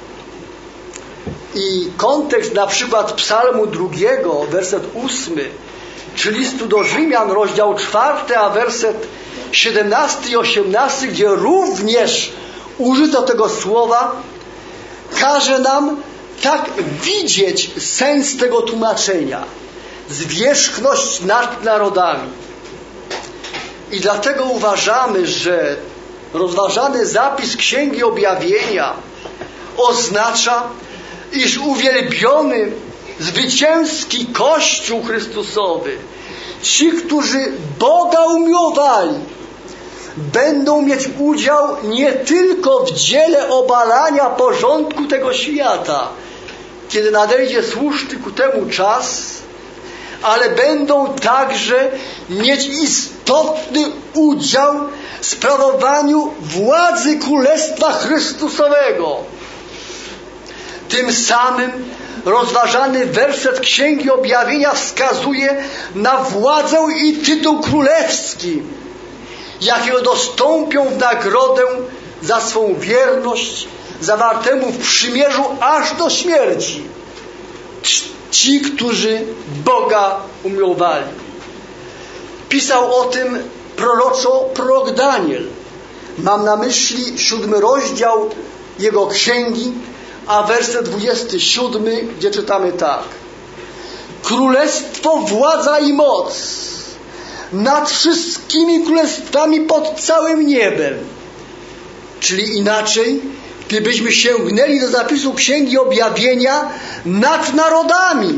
I kontekst na przykład psalmu drugiego, werset ósmy, czy listu do Rzymian, rozdział czwarty, a werset siedemnasty i osiemnasty, gdzie również użyto tego słowa, każe nam tak widzieć sens tego tłumaczenia. Zwierzchność nad narodami. I dlatego uważamy, że rozważany zapis Księgi Objawienia oznacza, iż uwielbiony, zwycięski Kościół Chrystusowy, ci, którzy Boga umiłowali, będą mieć udział nie tylko w dziele obalania porządku tego świata, kiedy nadejdzie słuszny ku temu czas, ale będą także mieć istotny udział w sprawowaniu władzy Królestwa Chrystusowego. Tym samym rozważany werset Księgi Objawienia wskazuje na władzę i tytuł królewski, jakiego dostąpią w nagrodę za swą wierność zawartemu w przymierzu aż do śmierci ci, którzy Boga umiłowali. Pisał o tym proroczo prorok Daniel. Mam na myśli siódmy rozdział jego księgi, a werset dwudziesty siódmy, gdzie czytamy tak: królestwo, władza i moc nad wszystkimi królestwami pod całym niebem. Czyli inaczej, gdybyśmy sięgnęli do zapisu Księgi Objawienia, nad narodami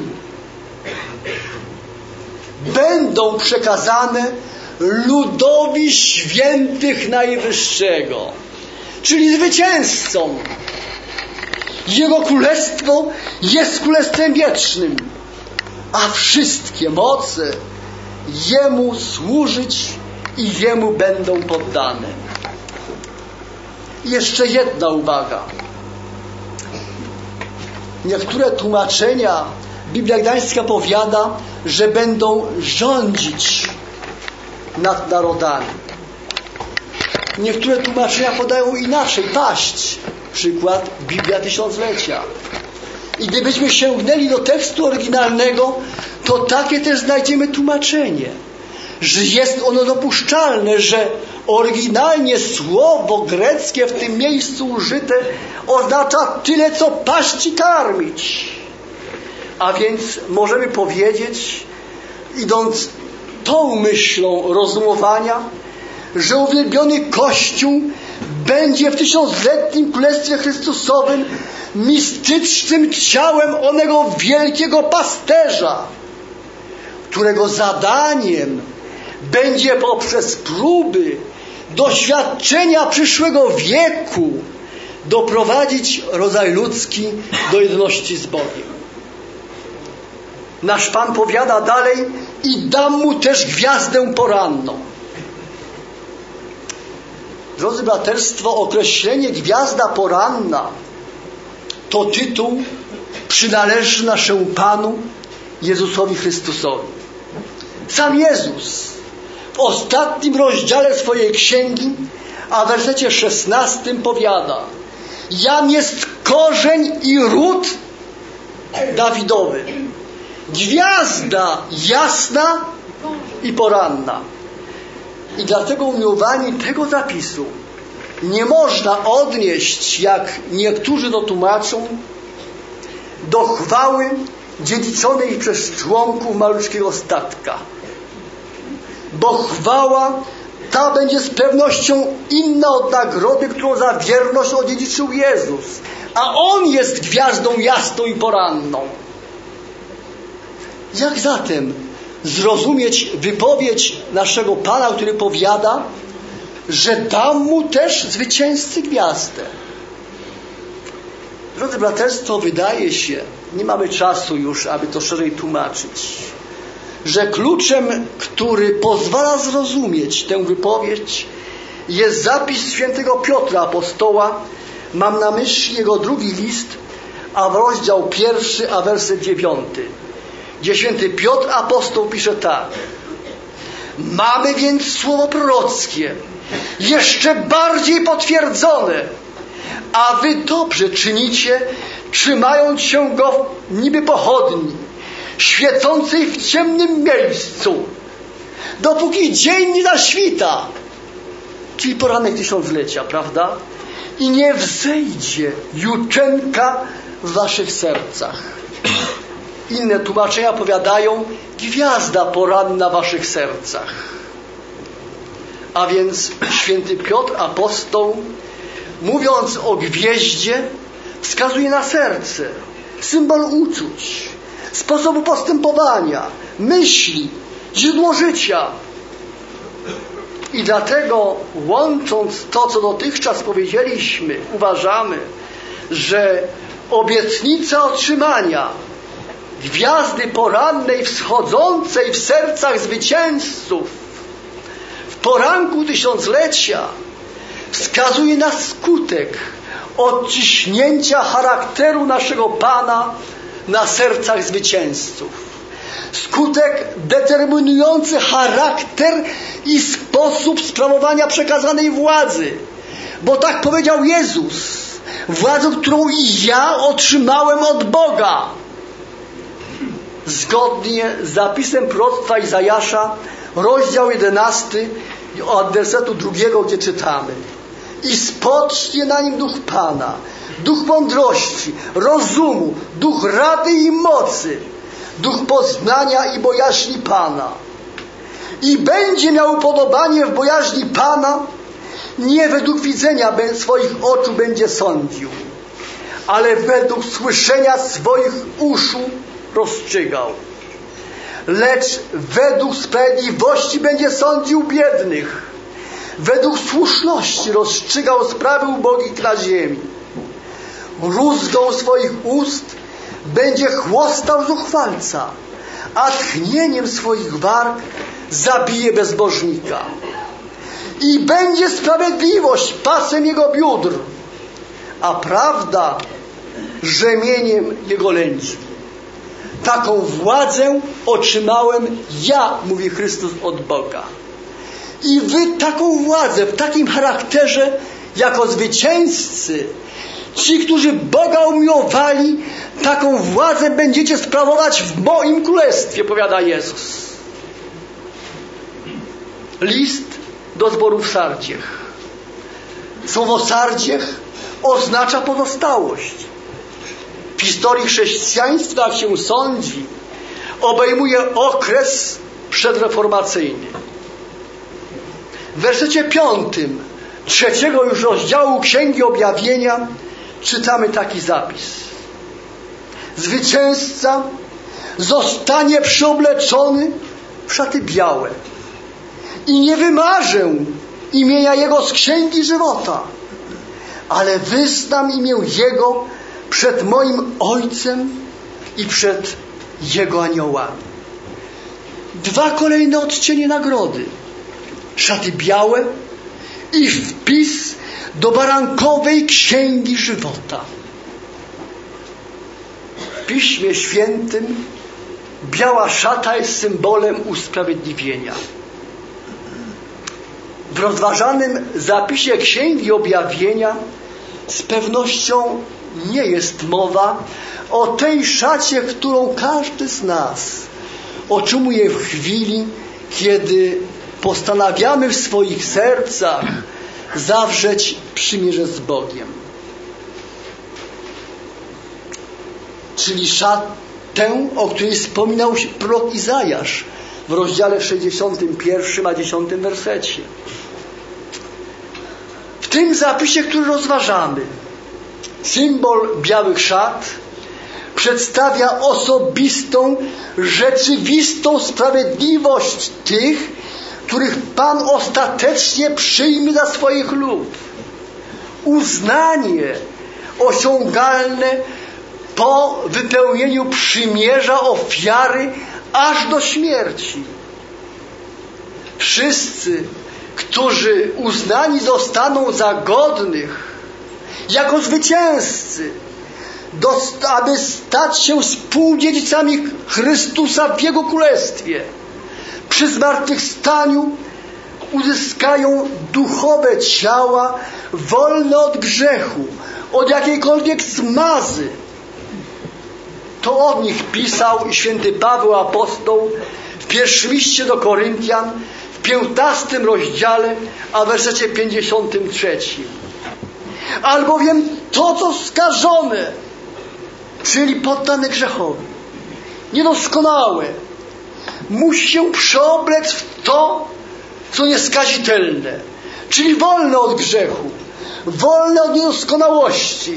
będą przekazane ludowi świętych Najwyższego, czyli zwycięzcom. Jego królestwo jest królestwem wiecznym, a wszystkie moce Jemu służyć i Jemu będą poddane. I jeszcze jedna uwaga. Niektóre tłumaczenia Biblia Gdańska powiada, że będą rządzić nad narodami. Niektóre tłumaczenia podają inaczej, paść. Przykład Biblia Tysiąclecia. I gdybyśmy sięgnęli do tekstu oryginalnego, to takie też znajdziemy tłumaczenie, że jest ono dopuszczalne, że oryginalnie słowo greckie w tym miejscu użyte oznacza tyle, co paść i karmić. A więc możemy powiedzieć, idąc tą myślą rozumowania, że uwielbiony Kościół będzie w tysiącletnim Królestwie Chrystusowym mistycznym ciałem onego wielkiego pasterza, którego zadaniem będzie poprzez próby, doświadczenia przyszłego wieku doprowadzić rodzaj ludzki do jedności z Bogiem. Nasz Pan powiada dalej: i dam mu też gwiazdę poranną. Drodzy braterstwo, określenie gwiazda poranna to tytuł przynależy naszemu Panu Jezusowi Chrystusowi. Sam Jezus w ostatnim rozdziale swojej księgi, a w wersecie szesnastym powiada: jam jest korzeń i ród Dawidowy, gwiazda jasna i poranna. I dlatego umiłowani tego zapisu nie można odnieść, jak niektórzy to tłumaczą, do chwały dziedziczonej przez członków maluczkiego statka. Bo chwała ta będzie z pewnością inna od nagrody, którą za wierność odziedziczył Jezus. A On jest gwiazdą jasną i poranną. Jak zatem zrozumieć wypowiedź naszego Pana, który powiada, że dam mu też zwycięzcy gwiazdę? Drodzy braterstwo, wydaje się, nie mamy czasu już, aby to szerzej tłumaczyć, że kluczem, który pozwala zrozumieć tę wypowiedź, jest zapis świętego Piotra apostoła. Mam na myśli jego drugi list, a w rozdział pierwszy, a werset dziewiąty, gdzie święty Piotr apostoł pisze tak: mamy więc słowo prorockie, jeszcze bardziej potwierdzone, a wy dobrze czynicie, trzymając się go niby pochodni, świecącej w ciemnym miejscu, dopóki dzień nie zaświta, czyli poranek tysiąclecia, prawda? I nie wzejdzie juczenka w waszych sercach. Inne tłumaczenia powiadają: gwiazda poranna w waszych sercach. A więc święty Piotr apostoł, mówiąc o gwieździe, wskazuje na serce, symbol uczuć, sposobu postępowania, myśli, źródło życia. I dlatego, łącząc to, co dotychczas powiedzieliśmy, uważamy, że obietnica otrzymania gwiazdy porannej wschodzącej w sercach zwycięzców w poranku tysiąclecia wskazuje na skutek odciśnięcia charakteru naszego Pana na sercach zwycięzców. Skutek determinujący charakter i sposób sprawowania przekazanej władzy. Bo tak powiedział Jezus: władzę, którą i ja otrzymałem od Boga. Zgodnie z zapisem proroctwa Izajasza, rozdział jedenasty, od wersetu drugiego, gdzie czytamy: i spocznie na nim duch Pana, duch mądrości, rozumu, duch rady i mocy, duch poznania i bojaźni Pana. I będzie miał upodobanie w bojaźni Pana, nie według widzenia swoich oczu będzie sądził, ale według słyszenia swoich uszu rozstrzygał. Lecz według sprawiedliwości będzie sądził biednych, według słuszności rozstrzygał sprawy ubogich na ziemi. Rózgą swoich ust będzie chłostał zuchwalca, a tchnieniem swoich warg zabije bezbożnika. I będzie sprawiedliwość pasem jego biódr, a prawda rzemieniem jego lędźwi. Taką władzę otrzymałem ja, mówi Chrystus, od Boga. I wy taką władzę w takim charakterze, jako zwycięzcy, ci, którzy Boga umiłowali, taką władzę będziecie sprawować w moim królestwie, powiada Jezus. List do zboru w Sardziech. Słowo Sardziech oznacza pozostałość. W historii chrześcijaństwa, jak się sądzi, obejmuje okres przedreformacyjny. W wersecie piątym trzeciego już rozdziału Księgi Objawienia czytamy taki zapis: zwycięzca zostanie przyobleczony w szaty białe i nie wymarzę imienia jego z Księgi Żywota, ale wyznam imię jego przed moim Ojcem i przed jego aniołami. Dwa kolejne odcienie nagrody: szaty białe i wpis do barankowej Księgi Żywota. W Piśmie Świętym biała szata jest symbolem usprawiedliwienia. W rozważanym zapisie Księgi Objawienia z pewnością nie jest mowa o tej szacie, którą każdy z nas otrzymuje w chwili, kiedy postanawiamy w swoich sercach zawrzeć przymierze z Bogiem. Czyli szatę, o której wspominał prorok Izajasz w rozdziale sześćdziesiątym pierwszym a dziesiątym wersecie. W tym zapisie, który rozważamy, symbol białych szat przedstawia osobistą, rzeczywistą sprawiedliwość tych, których Pan ostatecznie przyjmie za swoich lud. Uznanie osiągalne po wypełnieniu przymierza ofiary aż do śmierci. Wszyscy, którzy uznani zostaną za godnych jako zwycięzcy, aby stać się współdziedzicami Chrystusa w Jego Królestwie, przy zmartwychwstaniu uzyskają duchowe ciała wolne od grzechu, od jakiejkolwiek zmazy. To od nich pisał święty Paweł apostoł w pierwszym liście do Koryntian w piętnastym rozdziale, a w wersecie pięćdziesiątym trzecim. Albowiem to, co skażone, czyli poddane grzechowi, niedoskonałe, musi się przeoblec w to, co nieskazitelne, czyli wolne od grzechu, wolne od niedoskonałości.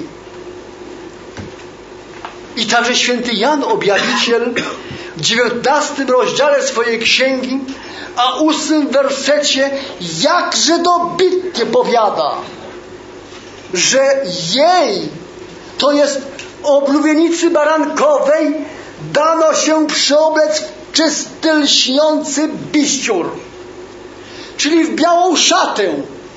I także święty Jan Objawiciel w dziewiętnastym rozdziale swojej księgi, a ósmym wersecie jakże dobitnie powiada, że jej, to jest oblubienicy barankowej, dano się przeoblec w czysty, lśniący biściur, czyli w białą szatę.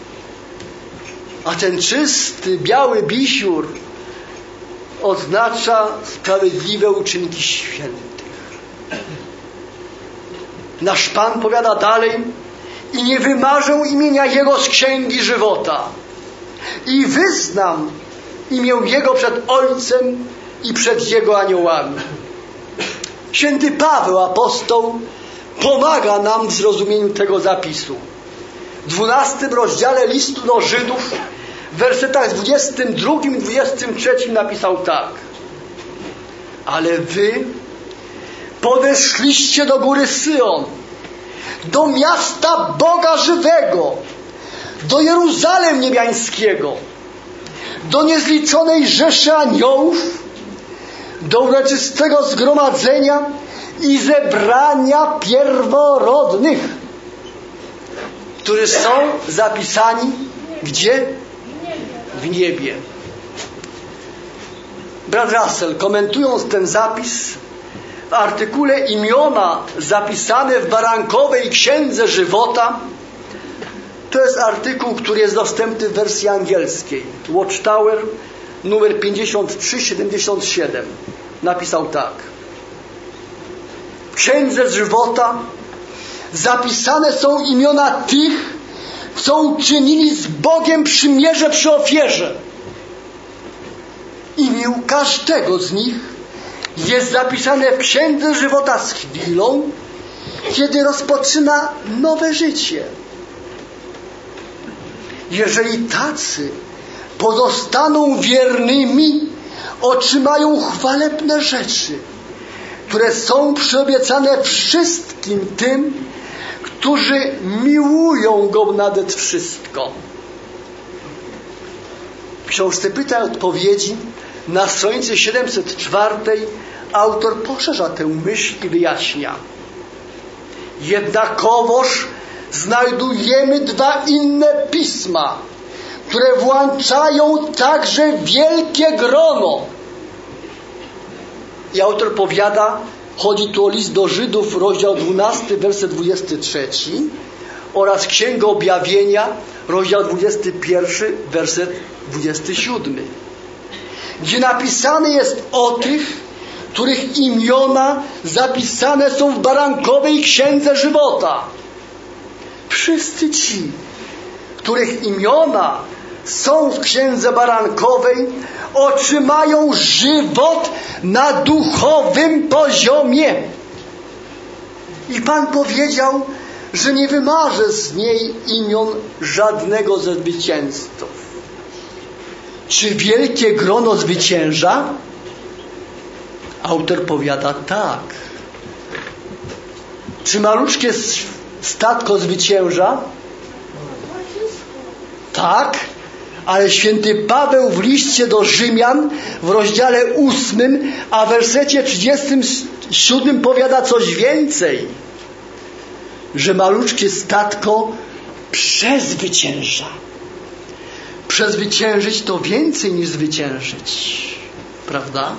A ten czysty, biały bisiur oznacza sprawiedliwe uczynki świętych. Nasz Pan powiada dalej: i nie wymarzę imienia Jego z księgi żywota i wyznam imię Jego przed Ojcem i przed Jego aniołami. Święty Paweł apostoł pomaga nam w zrozumieniu tego zapisu. W dwunastym rozdziale listu do Żydów w wersetach dwudziestym drugim i dwudziestym trzecim napisał tak: ale wy podeszliście do góry Syjon, do miasta Boga żywego, do Jeruzalem niebiańskiego, do niezliczonej rzeszy aniołów, do uroczystego zgromadzenia i zebrania pierworodnych, którzy są zapisani gdzie? W niebie. Brat Russell, komentując ten zapis, w artykule imiona zapisane w barankowej księdze żywota, to jest artykuł, który jest dostępny w wersji angielskiej. Watchtower numer pięćdziesiąt trzy siedemdziesiąt siedem napisał tak: w księdze żywota zapisane są imiona tych, co uczynili z Bogiem przymierze przy ofierze. Imię każdego z nich jest zapisane w księdze żywota z chwilą, kiedy rozpoczyna nowe życie. Jeżeli tacy pozostaną wiernymi, otrzymają chwalebne rzeczy, które są przyobiecane wszystkim tym, którzy miłują Go nade wszystko. W książce Pytań i Odpowiedzi na stronicy siedemset czwartej autor poszerza tę myśl i wyjaśnia: jednakowoż znajdujemy dwa inne pisma, które włączają także wielkie grono. I autor powiada, chodzi tu o list do Żydów, rozdział dwunasty, werset dwudziesty trzeci oraz Księgę Objawienia, rozdział dwudziesty pierwszy, werset dwudziesty siódmy, gdzie napisane jest o tych, których imiona zapisane są w barankowej księdze żywota. Wszyscy ci, których imiona są w księdze barankowej, otrzymają żywot na duchowym poziomie. I Pan powiedział, że nie wymarzę z niej imion żadnego ze zwycięzców. Czy wielkie grono zwycięża? Autor powiada tak. Czy maluczkie statko zwycięża? Tak, ale święty Paweł w liście do Rzymian w rozdziale ósmym, a w wersecie trzydziestym siódmym powiada coś więcej, że maluczkie statko przezwycięża. Przezwyciężyć to więcej niż zwyciężyć, prawda?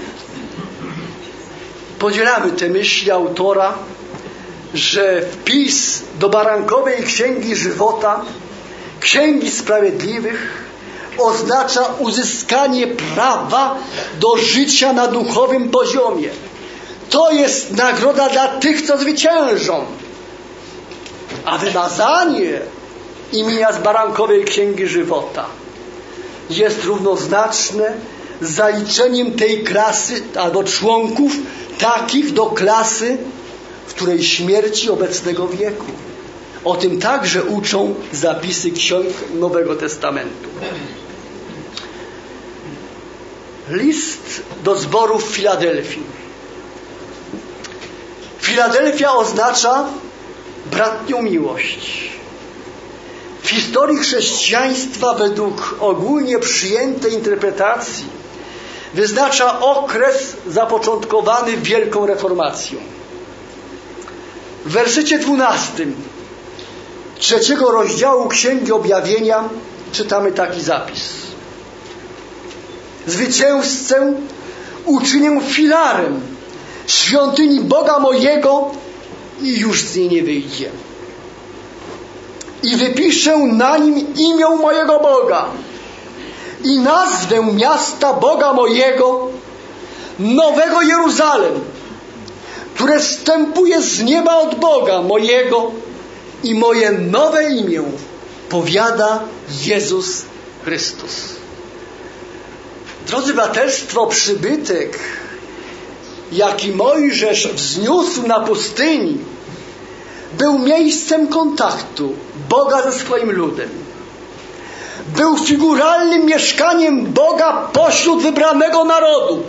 Podzielamy te myśli autora, że wpis do barankowej księgi żywota, księgi sprawiedliwych, oznacza uzyskanie prawa do życia na duchowym poziomie. To jest nagroda dla tych, co zwyciężą. A wymazanie imienia z barankowej księgi żywota jest równoznaczne z zaliczeniem tej klasy albo członków takich do klasy, w której śmierci obecnego wieku. O tym także uczą zapisy ksiąg Nowego Testamentu. List do zboru w Filadelfii. Filadelfia oznacza bratnią miłość. W historii chrześcijaństwa według ogólnie przyjętej interpretacji wyznacza okres zapoczątkowany Wielką Reformacją. W wersecie dwunastym trzeciego rozdziału Księgi Objawienia czytamy taki zapis. Zwycięzcę uczynię filarem świątyni Boga mojego i już z niej nie wyjdzie. I wypiszę na nim imię mojego Boga i nazwę miasta Boga mojego, Nowego Jeruzalem, które wstępuje z nieba od Boga mojego, i moje nowe imię powiada Jezus Chrystus. Drodzy braterstwo, przybytek, jaki Mojżesz wzniósł na pustyni, był miejscem kontaktu Boga ze swoim ludem. Był figuralnym mieszkaniem Boga pośród wybranego narodu.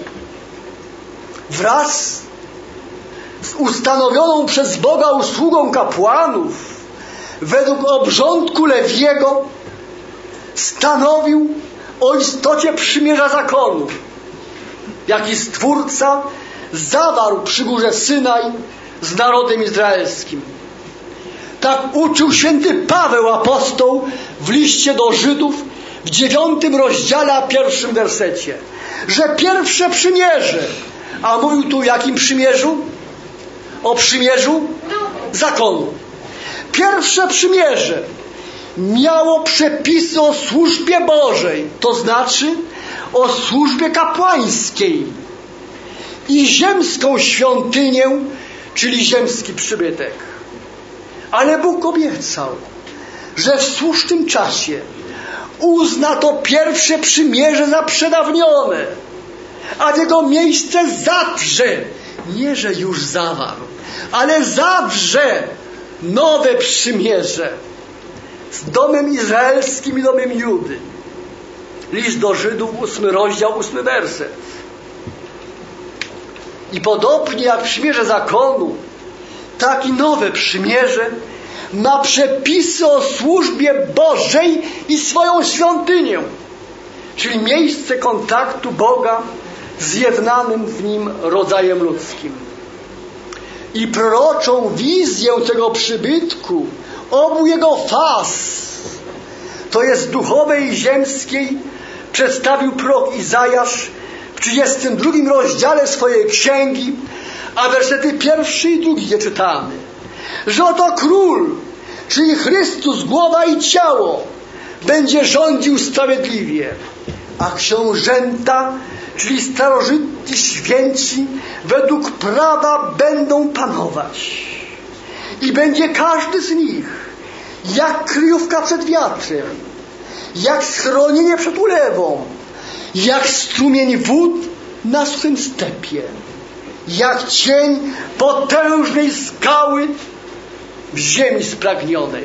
Wraz z ustanowioną przez Boga usługą kapłanów według obrządku Lewiego stanowił o istocie przymierza zakonu, jaki Stwórca zawarł przy górze Synaj z narodem izraelskim. Tak uczył święty Paweł apostoł w liście do Żydów w dziewiątym rozdziale, a pierwszym wersecie, że pierwsze przymierze, a mówił tu o jakim przymierzu? O przymierzu zakonu. Pierwsze przymierze miało przepisy o służbie Bożej, to znaczy o służbie kapłańskiej, i ziemską świątynię, czyli ziemski przybytek. Ale Bóg obiecał, że w słusznym czasie uzna to pierwsze przymierze za przedawnione, a w jego miejsce zawrze, nie że już zawarł, ale zawrze nowe przymierze z domem izraelskim i domem Judy. List do Żydów, ósmy rozdział, ósmy werset. I podobnie jak przymierze zakonu, tak i nowe przymierze ma przepisy o służbie Bożej i swoją świątynię, czyli miejsce kontaktu Boga z zjednanym w nim rodzajem ludzkim. I proroczą wizję tego przybytku obu jego faz, to jest duchowej i ziemskiej, przedstawił prorok Izajasz w trzydziestym drugim rozdziale swojej księgi, a wersety pierwszy i drugi, gdzie czytamy, że oto król, czyli Chrystus, głowa i ciało, będzie rządził sprawiedliwie, a książęta, czyli starożytni święci, według prawa będą panować. I będzie każdy z nich jak kryjówka przed wiatrem, jak schronienie przed ulewą, jak strumień wód na suchym stepie, jak cień potężnej skały w ziemi spragnionej.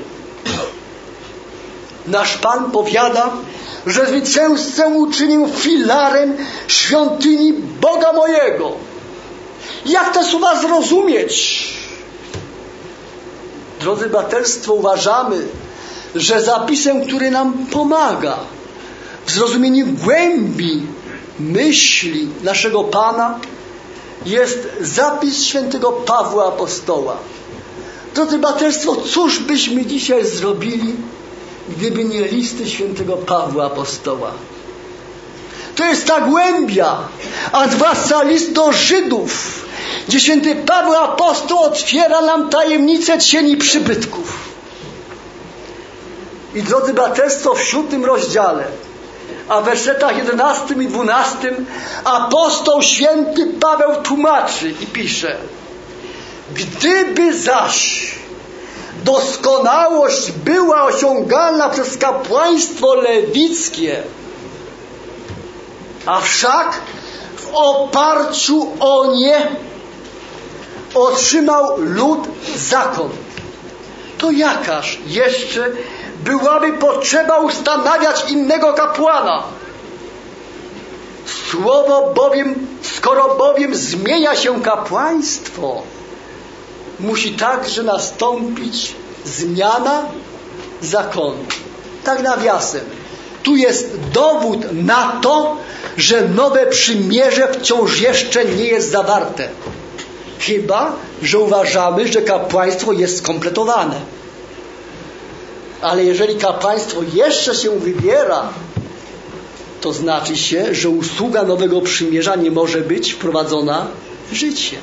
Nasz Pan powiada, że zwycięzcę uczynił filarem świątyni Boga mojego. Jak te słowa zrozumieć? Drodzy braterstwo, uważamy, że zapisem, który nam pomaga w zrozumieniu głębi myśli naszego Pana, jest zapis świętego Pawła Apostoła. Drodzy braterstwo, cóż byśmy dzisiaj zrobili, gdyby nie listy świętego Pawła Apostoła? To jest ta głębia, a zwłaszcza list do Żydów, gdzie święty Paweł Apostoł otwiera nam tajemnicę cieni przybytków. I drodzy braterstwo, w siódmym rozdziale, a w wersetach jedenastym i dwunastym apostoł święty Paweł tłumaczy i pisze: gdyby zaś doskonałość była osiągana przez kapłaństwo lewickie, a wszak w oparciu o nie otrzymał lud zakon, to jakaż jeszcze byłaby potrzeba ustanawiać innego kapłana? Słowo bowiem, skoro bowiem zmienia się kapłaństwo, musi także nastąpić zmiana zakonu. Tak nawiasem, tu jest dowód na to, że nowe przymierze wciąż jeszcze nie jest zawarte. Chyba że uważamy, że kapłaństwo jest skompletowane. Ale jeżeli kapłaństwo jeszcze się wybiera, to znaczy się, że usługa nowego przymierza nie może być wprowadzona w życie.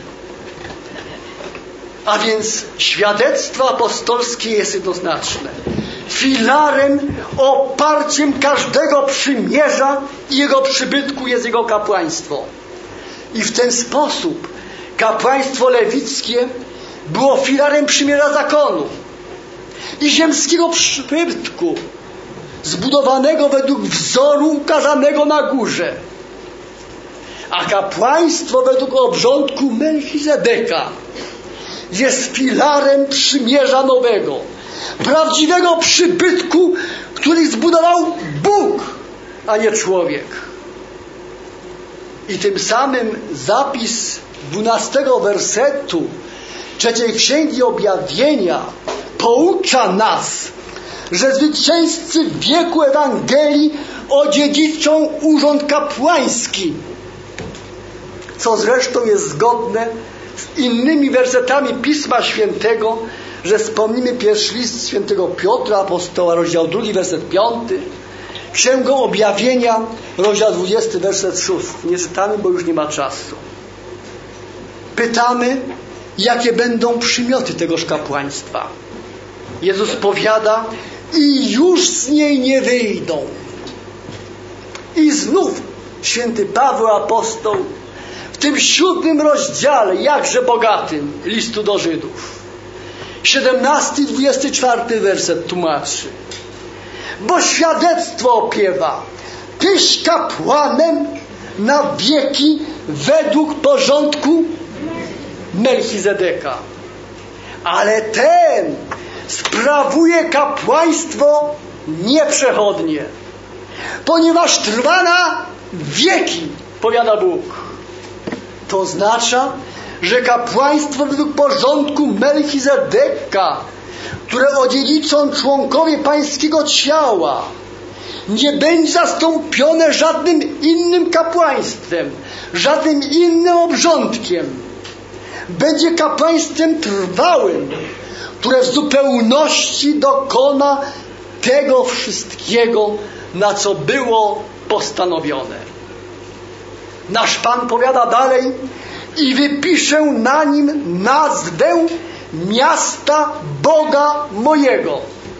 A więc świadectwo apostolskie jest jednoznaczne. Filarem, oparciem każdego przymierza i jego przybytku jest jego kapłaństwo. I w ten sposób kapłaństwo lewickie było filarem przymierza zakonu i ziemskiego przybytku, zbudowanego według wzoru ukazanego na górze. A kapłaństwo według obrządku Melchizedeka jest filarem przymierza nowego, prawdziwego przybytku, który zbudował Bóg, a nie człowiek. I tym samym zapis dwunastego wersetu trzeciej Księgi Objawienia poucza nas, że zwycięzcy w wieku Ewangelii odziedziczą urząd kapłański, co zresztą jest zgodne z innymi wersetami Pisma Świętego, że wspomnimy pierwszy list świętego Piotra Apostoła, rozdział drugi, werset piąty, Księgę Objawienia, rozdział dwudziesty, werset szósty. Nie czytamy, bo już nie ma czasu. Pytamy, jakie będą przymioty tegoż kapłaństwa. Jezus powiada: i już z niej nie wyjdą. I znów święty Paweł Apostoł w tym siódmym rozdziale, jakże bogatym, listu do Żydów, siedemnasty i dwudziesty czwarty werset tłumaczy: bo świadectwo opiewa, tyś kapłanem na wieki według porządku Melchizedeka. Ale ten sprawuje kapłaństwo nieprzechodnie, ponieważ trwa na wieki, powiada Bóg. To oznacza, że kapłaństwo według porządku Melchizedeka, które odziedziczą członkowie pańskiego ciała, nie będzie zastąpione żadnym innym kapłaństwem, żadnym innym obrządkiem. Będzie kapłaństwem trwałym, które w zupełności dokona tego wszystkiego, na co było postanowione. Nasz Pan powiada dalej: i wypiszę na nim nazwę miasta Boga mojego.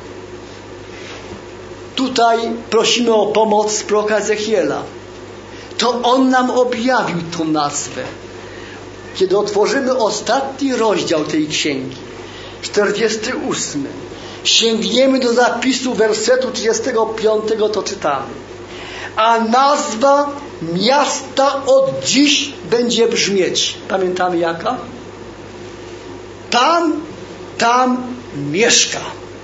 Tutaj prosimy o pomoc proroka Ezechiela. To on nam objawił tą nazwę. Kiedy otworzymy ostatni rozdział tej księgi, czterdziesty ósmy, sięgniemy do zapisu wersetu trzydziestego piątego, to czytamy: a nazwa miasta od dziś będzie brzmieć. Pamiętamy jaka? Pan tam mieszka.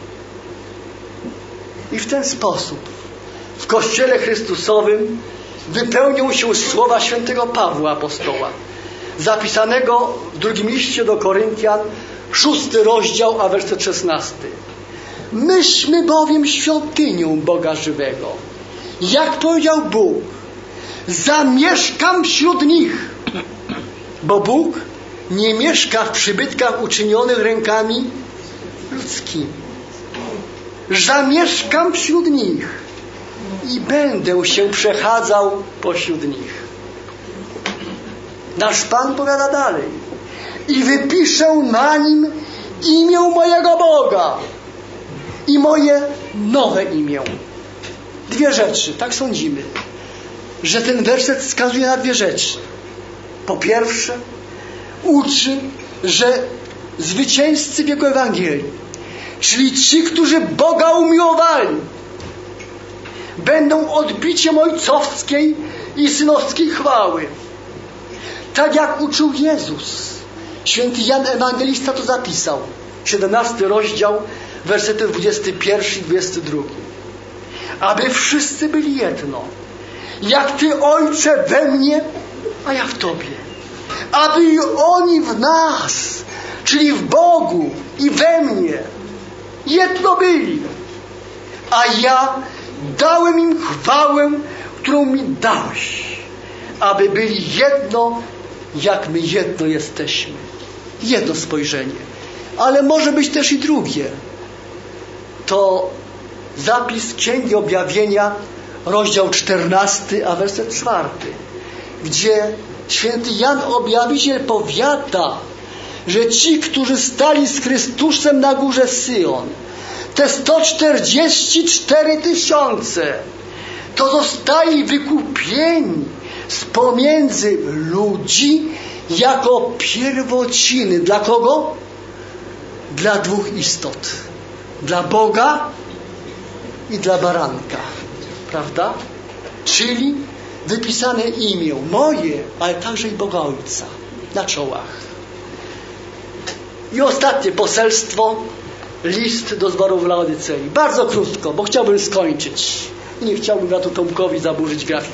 I w ten sposób w Kościele Chrystusowym wypełnią się słowa świętego Pawła apostoła, zapisanego w drugim liście do Koryntian, szósty rozdział, a werset szesnasty. Myśmy bowiem świątynią Boga żywego. Jak powiedział Bóg, zamieszkam wśród nich, bo Bóg nie mieszka w przybytkach uczynionych rękami ludzkimi. Zamieszkam wśród nich i będę się przechadzał pośród nich. Nasz Pan powiada dalej. I wypiszę na nim imię mojego Boga i moje nowe imię. Dwie rzeczy, tak sądzimy, że ten werset wskazuje na dwie rzeczy. Po pierwsze, uczy, że zwycięzcy w jego Ewangelii, czyli ci, którzy Boga umiłowali, będą odbiciem ojcowskiej i synowskiej chwały. Tak jak uczył Jezus. Święty Jan Ewangelista to zapisał. siedemnasty rozdział, wersety dwudziesty pierwszy i dwudziesty drugi. Aby wszyscy byli jedno. Jak Ty, Ojcze, we mnie, a ja w Tobie. Aby i oni w nas, czyli w Bogu i we mnie, jedno byli. A ja dałem im chwałę, którą mi dałeś. Aby byli jedno, jak my jedno jesteśmy. Jedno spojrzenie. Ale może być też i drugie. To zapis Księgi Objawienia, rozdział czternasty, a werset czwarty, gdzie święty Jan Objawiciel powiada, że ci, którzy stali z Chrystusem na górze Syjon, te sto czterdzieści cztery tysiące, to zostali wykupieni z pomiędzy ludzi jako pierwociny. Dla kogo? Dla dwóch istot. Dla Boga i dla baranka. Prawda? Czyli wypisane imię moje, ale także i Boga Ojca na czołach. I ostatnie poselstwo, list do zboru w Laodycei. Bardzo krótko, bo chciałbym skończyć. I nie chciałbym bratu Tomkowi zaburzyć grafiku.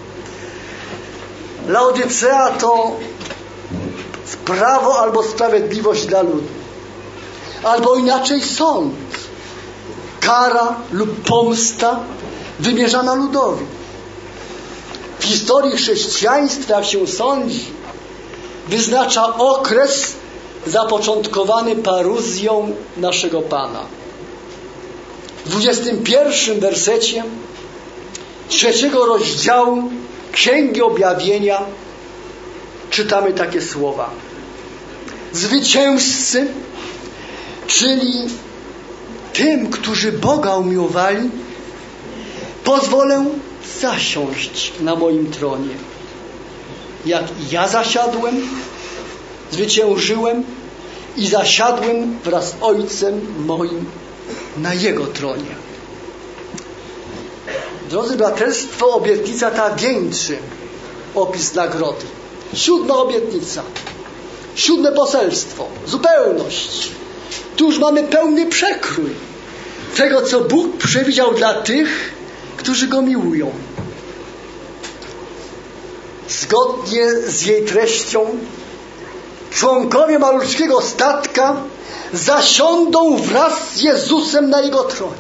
Laodycea to prawo albo sprawiedliwość dla ludu. Albo inaczej sąd. Kara lub pomsta wymierzana ludowi. W historii chrześcijaństwa, jak się sądzi, wyznacza okres zapoczątkowany paruzją naszego Pana. W dwudziestym pierwszym wersecie trzeciego rozdziału Księgi Objawienia czytamy takie słowa. Zwycięzcy, czyli tym, którzy Boga umiłowali, pozwolę zasiąść na moim tronie. Jak i ja zasiadłem, zwyciężyłem i zasiadłem wraz z Ojcem moim na Jego tronie. Drodzy braterstwo, obietnica ta wieńczy opis nagrody. Siódma obietnica. Siódme poselstwo. Zupełność. Tu już mamy pełny przekrój tego, co Bóg przewidział dla tych, którzy Go miłują. Zgodnie z jej treścią członkowie malutkiego statka zasiądą wraz z Jezusem na Jego tronie.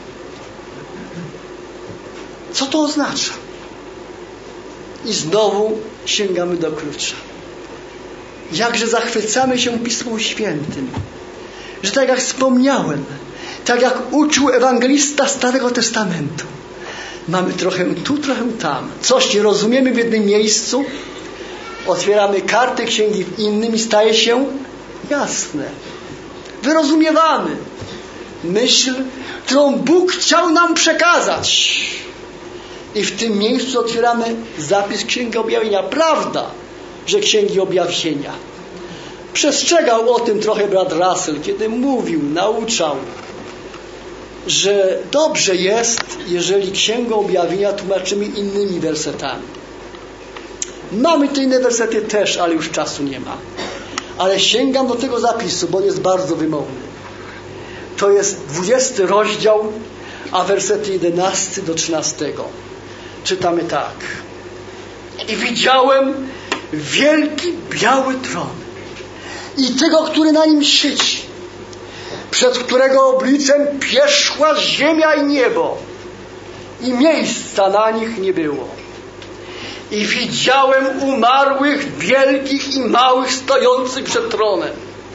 Co to oznacza? I znowu sięgamy do klucza. Jakże zachwycamy się Pismem Świętym, że tak jak wspomniałem, tak jak uczył ewangelista Starego Testamentu, mamy trochę tu, trochę tam. Coś nie rozumiemy w jednym miejscu, otwieramy kartę księgi w innym i staje się jasne. Wyrozumiewamy myśl, którą Bóg chciał nam przekazać. I w tym miejscu otwieramy zapis Księgi Objawienia. Prawda, że Księgi Objawienia. Przestrzegał o tym trochę brat Russell, kiedy mówił, nauczał, że dobrze jest, jeżeli Księgę Objawienia tłumaczymy innymi wersetami. Mamy te inne wersety też, ale już czasu nie ma. Ale sięgam do tego zapisu, bo on jest bardzo wymowny. To jest dwudziesty rozdział, a wersety jedenasty do trzynastego. Czytamy tak. I widziałem wielki biały tron i tego, który na nim siedzi, przed którego obliczem pierzchła ziemia i niebo i miejsca na nich nie było. I widziałem umarłych, wielkich i małych, stojących przed tronem.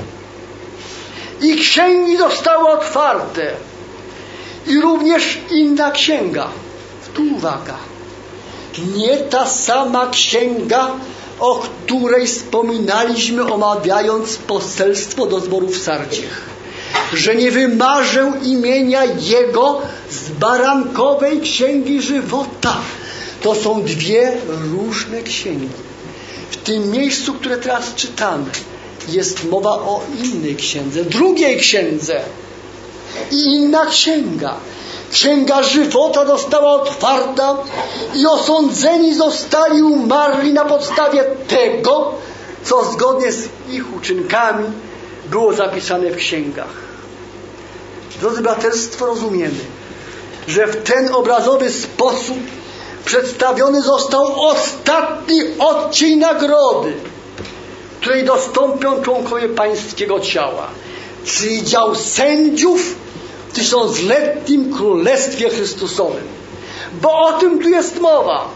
I księgi zostały otwarte. I również inna księga. Tu uwaga. Nie ta sama księga, o której wspominaliśmy, omawiając poselstwo do zboru w Sardziech. Że nie wymarzę imienia Jego z barankowej księgi żywota. To są dwie różne księgi. W tym miejscu, które teraz czytamy, jest mowa o innej księdze, drugiej księdze. I inna księga. Księga żywota została otwarta i osądzeni zostali umarli na podstawie tego, co zgodnie z ich uczynkami było zapisane w księgach. Drodzy braterstwo, rozumiemy, że w ten obrazowy sposób przedstawiony został ostatni odcień nagrody, której dostąpią członkowie pańskiego ciała, czyli dział sędziów w tysiącletnim Królestwie Chrystusowym. Bo o tym tu jest mowa.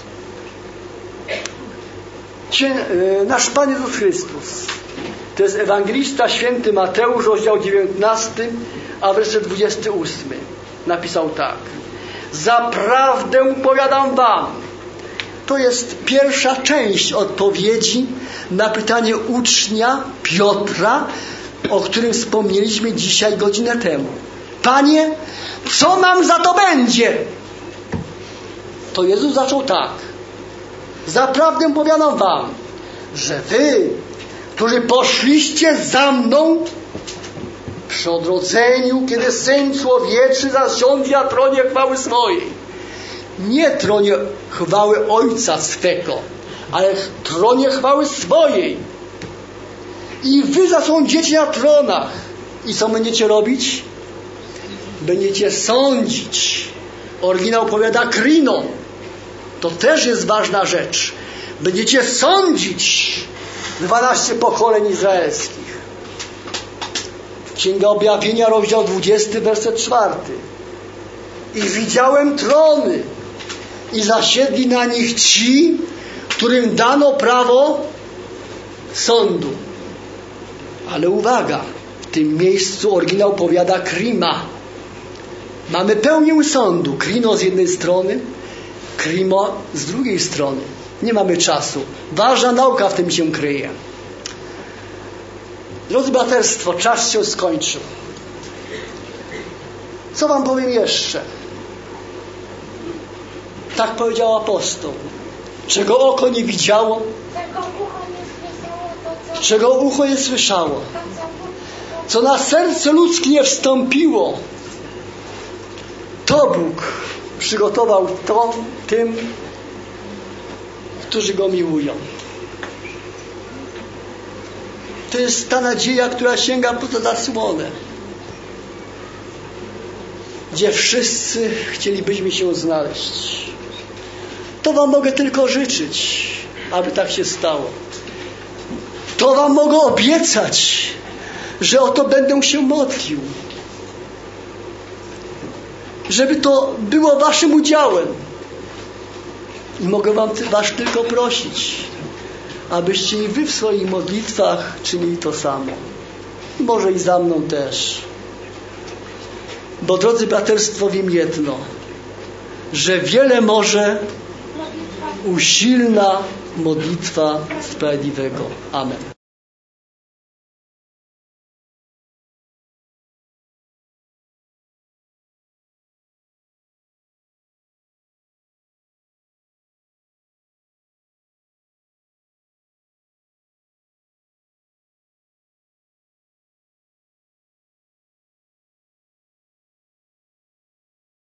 Nasz Pan Jezus Chrystus, to jest ewangelista święty Mateusz, rozdział dziewiętnasty, a werset dwudziesty ósmy, napisał tak. Zaprawdę powiadam wam. To jest pierwsza część odpowiedzi na pytanie ucznia Piotra, o którym wspomnieliśmy dzisiaj godzinę temu. Panie, co nam za to będzie? To Jezus zaczął tak. Zaprawdę powiadam wam, że wy, którzy poszliście za mną przy odrodzeniu, kiedy Syn Człowieczy zasiądzie na tronie chwały swojej. Nie tronie chwały Ojca swego, ale tronie chwały swojej. I wy zasądziecie na tronach. I co będziecie robić? Będziecie sądzić. Oryginał powiada krino. To też jest ważna rzecz. Będziecie sądzić dwanaście pokoleń izraelskich. Księga Objawienia, rozdział dwudziesty, werset czwarty. I widziałem trony i zasiedli na nich ci, którym dano prawo sądu. Ale uwaga, w tym miejscu oryginał powiada krima. Mamy pełnię sądu. Krino z jednej strony, krimo z drugiej strony. Nie mamy czasu. Ważna nauka w tym się kryje. Drodzy braterstwo, czas się skończył. Co wam powiem jeszcze? Tak powiedział apostoł. Czego oko nie widziało, czego ucho nie słyszało, co na serce ludzkie nie wstąpiło, to Bóg przygotował to tym, którzy Go miłują. To jest ta nadzieja, która sięga poza zasłonę, gdzie wszyscy chcielibyśmy się znaleźć. To wam mogę tylko życzyć, aby tak się stało. To wam mogę obiecać, że o to będę się modlił. Żeby to było waszym udziałem. I mogę wam was tylko prosić, abyście i wy w swoich modlitwach czynili to samo. I może i za mną też. Bo drodzy braterstwo, wiem jedno, że wiele może usilna modlitwa sprawiedliwego. Amen.